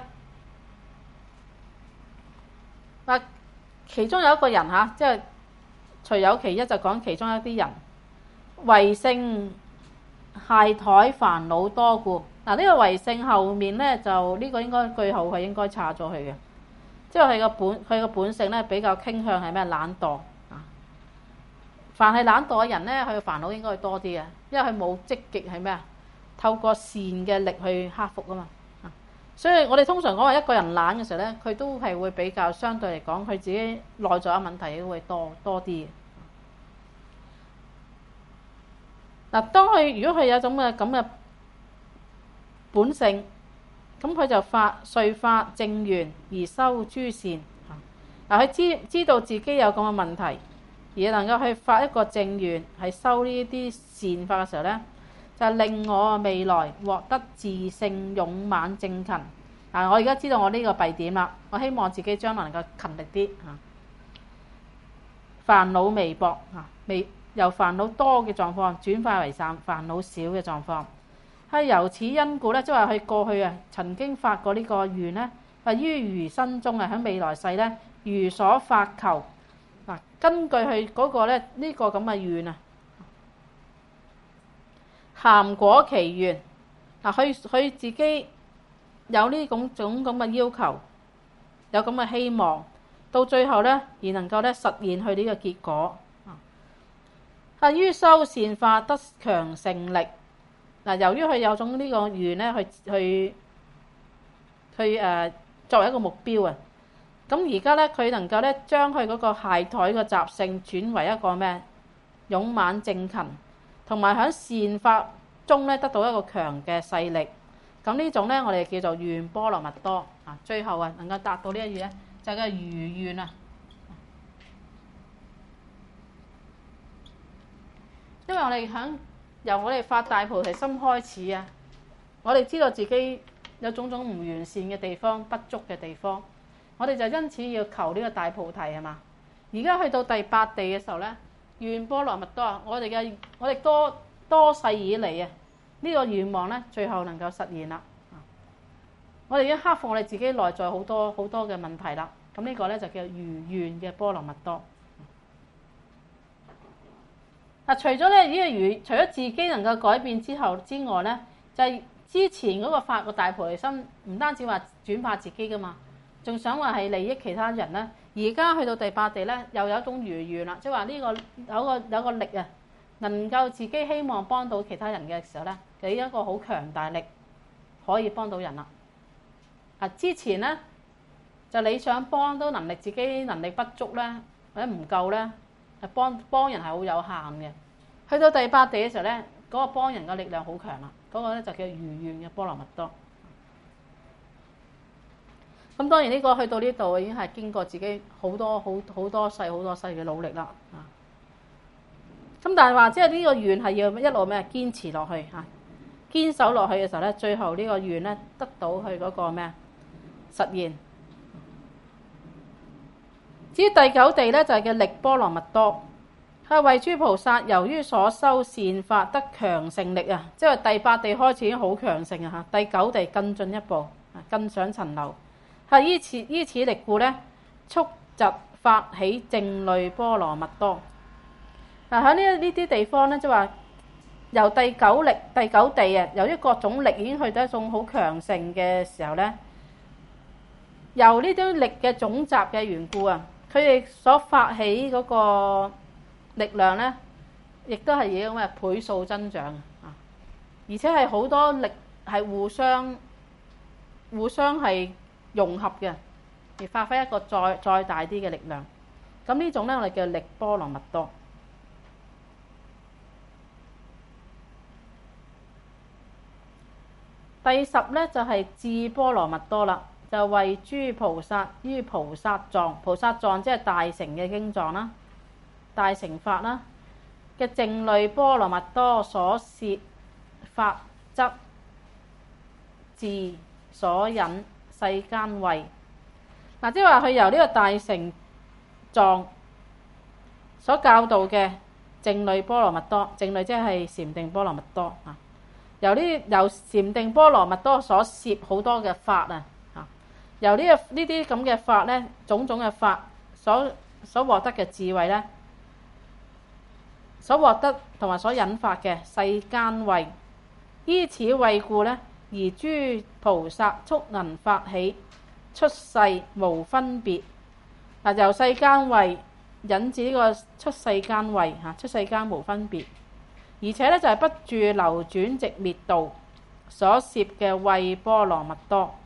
[SPEAKER 1] 啊，其中有一個人嚇，即係隨有其一就講其中一啲人為性懈怠煩惱多故。嗱，呢個為性後面咧就呢、這個應該句號係應該叉咗佢嘅，即係佢個本佢個本性咧比較傾向係咩懶惰啊。凡係懶惰嘅人咧，佢嘅煩惱應該係多啲嘅，因為佢冇積極係咩啊，透過善嘅力去克服啊嘛。所以我哋通常講話一個人懶嘅時候咧，佢都係會比較相對嚟講，佢自己內在嘅問題都會多多啲嘅。嗱，當佢如果佢有種嘅咁嘅本性，咁佢就發遂發正願而修諸善。嗱，佢知知道自己有咁嘅問題，而能夠去發一個正願，係修呢啲善法嘅時候咧，就係令我未來獲得自性勇猛正勤。嗱，我而家知道我呢個弊點啦，我希望自己將來能夠勤力啲嚇，煩惱微薄嚇，未由煩惱多嘅狀況轉化為散煩惱少嘅狀況。係由此因故咧，即係話佢過去啊曾經發過呢個願咧，係於餘生中啊喺未來世咧如所發求。嗱，根據佢嗰個咧呢個咁嘅願啊，含果其願。嗱，佢佢自己有呢種種咁嘅要求，有咁嘅希望，到最後咧而能夠咧實現佢呢個結果。係於修善法得強勝力。嗱，由於佢有種呢個願咧，去去去誒作為一個目標啊。咁而家咧，佢能夠咧將佢嗰個懈怠嘅習性轉為一個咩勇猛正勤，同埋喺善法中咧得到一個強嘅勢力。咁呢種咧，我哋叫做願波羅蜜多啊。最後啊，能夠達到呢一願咧，就係個如願啊。因為我哋響由我哋發大菩提心開始啊，我哋知道自己有種種唔完善嘅地方、不足嘅地方，我哋就因此要求呢個大菩提係嘛。而家去到第八地嘅時候咧，願波羅蜜多啊，我哋嘅我哋多多世以嚟啊，呢個願望咧最後能夠實現啦。我哋已經克服我哋自己內在好多好多嘅問題啦。咁呢個咧就叫如願嘅波羅蜜多。嗱，除咗咧呢個如，除咗自己能夠改變之後之外咧，就係、是、之前嗰個發個大菩提心，唔單止話轉化自己噶嘛，仲想話係利益其他人咧。而家去到第八地咧，又有一種如願啦，即係話呢個有個有個力啊，能夠自己希望幫到其他人嘅時候咧，就一個好強大力可以幫到人啦。啊，之前咧就你想幫到能力自己能力不足咧，或者唔夠咧。幫幫人係好有限嘅，去到第八地嘅時候咧，嗰、那個幫人嘅力量好強啦，嗰、那個咧就叫如願嘅波羅蜜多。咁當然呢個去到呢度已經係經過自己好多好好多世好多世嘅努力啦。啊，咁但係話即係呢個願係要一路咩堅持落去嚇，堅守落去嘅時候咧，最後呢個願咧得到佢嗰個咩實現。至於第九地咧，就係叫力波羅蜜多，係為諸菩薩由於所修善法得強勝力啊，即係第八地開始已經好強盛啊嚇，第九地更進一步，更上層樓。係依此依此力故咧，速疾發起靜慮波羅蜜多。嗱，喺呢呢啲地方咧，即係話由第九力第九地啊，由於各種力已經去到一種好強盛嘅時候咧，由呢啲力嘅總集嘅緣故啊。佢哋所發起嗰個力量咧，亦都係以咁嘅倍數增長啊！而且係好多力係互相互相係融合嘅，而發揮一個再再大啲嘅力量。咁呢種咧，我哋叫力波羅蜜多。第十咧就係智波羅蜜多啦。就為諸菩薩於菩薩藏，菩薩藏即係大乘嘅經藏啦，大乘法啦嘅靜慮波羅蜜多所攝法則智所引世間慧。嗱，即係話佢由呢個大乘藏所教導嘅靜慮波羅蜜多，靜慮即係禪定波羅蜜多啊。由呢由禪定波羅蜜多所攝好多嘅法啊，啊，由呢個呢啲咁嘅法咧，種種嘅法所所獲得嘅智慧咧，所獲得同埋所引發嘅世間慧，依此慧故咧，而諸菩薩速能發起出世無分別。嗱，由世間慧引致呢個出世間慧嚇，出世間無分別，而且咧就係不住流轉直滅道所攝嘅慧波羅蜜多。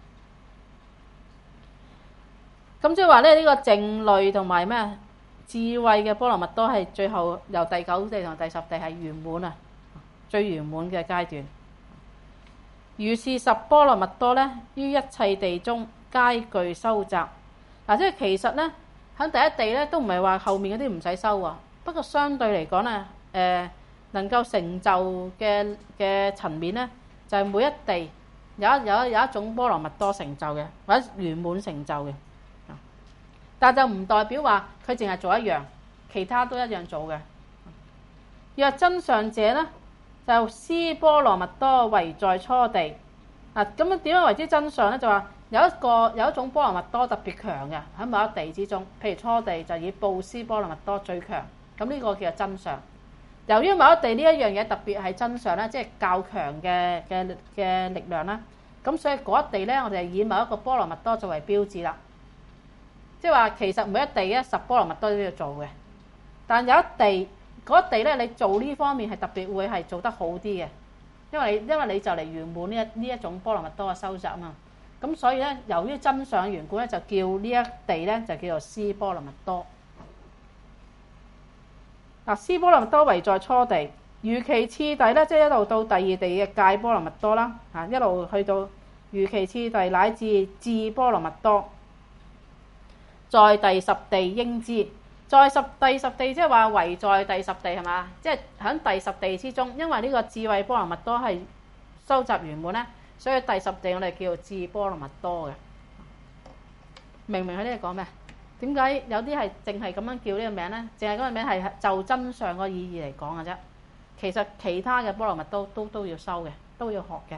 [SPEAKER 1] 咁即係話咧，呢個靜慮同埋咩智慧嘅波羅蜜多係最後由第九地同第十地係圓滿啊，最圓滿嘅階段。如是十波羅蜜多咧，於一切地中皆具修習。嗱，即係其實咧喺第一地咧都唔係話後面嗰啲唔使修喎，不過相對嚟講咧，誒、呃、能夠成就嘅嘅層面咧，就係、是、每一地有一有一有一種波羅蜜多成就嘅，或者圓滿成就嘅。但就唔代表話佢淨係做一樣，其他都一樣做嘅。若真上者咧，就斯波羅蜜多唯在初地。嗱，咁樣點樣為之真上咧？就話有一個有一種波羅蜜多特別強嘅喺某一地之中，譬如初地就以布施波羅蜜多最強，咁呢個叫做真上。由於某一地呢一樣嘢特別係真上咧，即係較強嘅嘅嘅力量啦，咁所以嗰一地咧，我哋以某一個波羅蜜多作為標誌啦。即係話其實每一地咧十波羅蜜多都要做嘅，但有一地嗰一地咧，你做呢方面係特別會係做得好啲嘅，因為因為你就嚟圓滿呢一呢一種波羅蜜多嘅修習啊嘛，咁所以咧由於真上嘅緣故咧，就叫呢一地咧就叫做斯波羅蜜多。嗱，斯波羅蜜多唯在初地，如其次第咧，即係一路到第二地嘅戒波羅蜜多啦，嚇一路去到如其次第乃至智波羅蜜多。在第十地應知，在十第十地即係話唯在第十地係嘛？即係喺第十地之中，因為呢個智慧波羅蜜多係收集圓滿咧，所以第十地我哋叫做智波羅蜜多嘅。明唔明佢呢度講咩？點解有啲係淨係咁樣叫呢個名咧？淨係嗰個名係就真相個意義嚟講嘅啫。其實其他嘅波羅蜜多都都要收嘅，都要學嘅。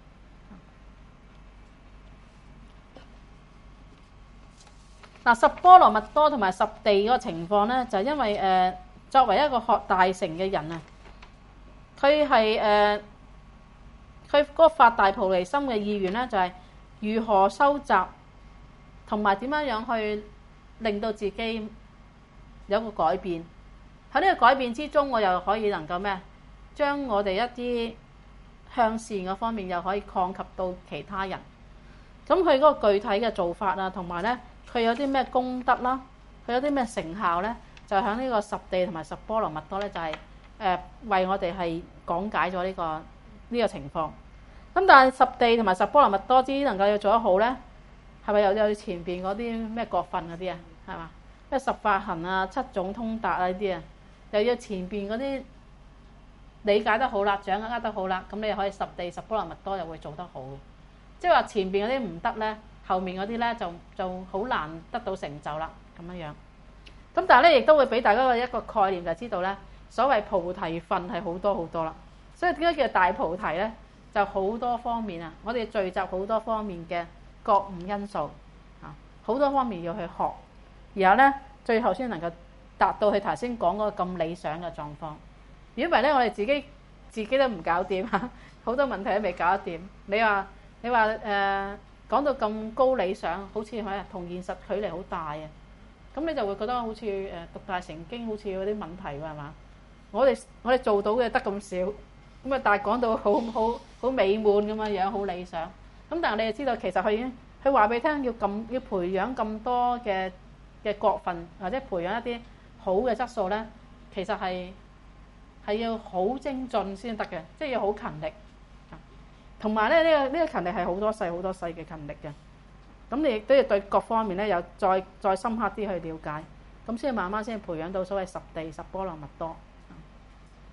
[SPEAKER 1] 嗱，十波羅蜜多同埋十地嗰個情況咧，就係因為誒、呃、作為一個學大乘嘅人啊，佢係誒佢嗰個發大菩提心嘅意願咧，就係如何修習同埋點樣樣去令到自己有個改變。喺呢個改變之中，我又可以能夠咩？將我哋一啲向善嘅方面又可以擴及到其他人。咁佢嗰個具體嘅做法啊，同埋咧。佢有啲咩功德啦？佢有啲咩成效咧？就喺呢個十地同埋十波羅蜜多咧，就係、是、誒、呃、為我哋係講解咗呢、這個呢、這個情況。咁但係十地同埋十波羅蜜多之能夠要做得好咧，係咪又有前邊嗰啲咩國分嗰啲啊？係嘛？咩十法行啊、七種通達啊呢啲啊，又要前邊嗰啲理解得好啦、掌握得好啦，咁你又可以十地十波羅蜜多又會做得好嘅。即係話前邊嗰啲唔得咧。後面嗰啲咧就就好難得到成就啦，咁樣樣。咁但係咧，亦都會俾大家一個概念，就知道咧，所謂菩提分係好多好多啦。所以點解叫大菩提咧？就好多方面啊！我哋聚集好多方面嘅覺悟因素啊，好多方面要去學，然後咧最後先能夠達到佢頭先講嗰個咁理想嘅狀況。如果唔係咧，我哋自己自己都唔搞掂嚇，好多問題都未搞得掂。你話你話誒？呃講到咁高理想，好似係同現實距離好大啊！咁你就會覺得好似誒讀大乘經好似有啲問題喎，係嘛？我哋我哋做到嘅得咁少，咁啊但係講到好好好美滿咁樣樣，好理想。咁但係你就知道其實佢已經佢話俾你聽，要咁要培養咁多嘅嘅國分，或者培養一啲好嘅質素咧，其實係係要好精進先得嘅，即係要好勤力。同埋咧，呢、這個呢、這個勤力係好多世好多世嘅勤力嘅。咁你亦都要對各方面咧有再再深刻啲去了解，咁先慢慢先培養到所謂十地十波羅蜜多。咁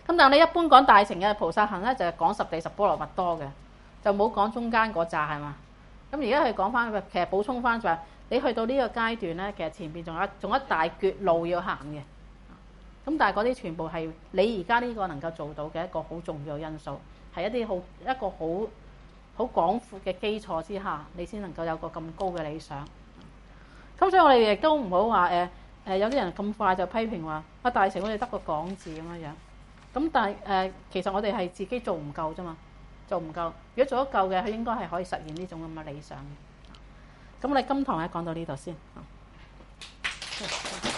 [SPEAKER 1] 咁但係你一般講大乘嘅菩薩行咧，就係講十地十波羅蜜多嘅，就冇講中間嗰扎係嘛？咁而家佢講翻，其實補充翻就係、是、你去到呢個階段咧，其實前邊仲有仲有一大橛路要行嘅。咁但係嗰啲全部係你而家呢個能夠做到嘅一個好重要嘅因素，係一啲好一個好好廣闊嘅基礎之下，你先能夠有個咁高嘅理想。咁所以我哋亦都唔好話誒誒有啲人咁快就批評話啊大乘我哋得個講字咁樣樣。咁但係誒、呃、其實我哋係自己做唔夠啫嘛，做唔夠。如果做得夠嘅，佢應該係可以實現呢種咁嘅理想嘅。咁我哋今堂咧講到呢度先。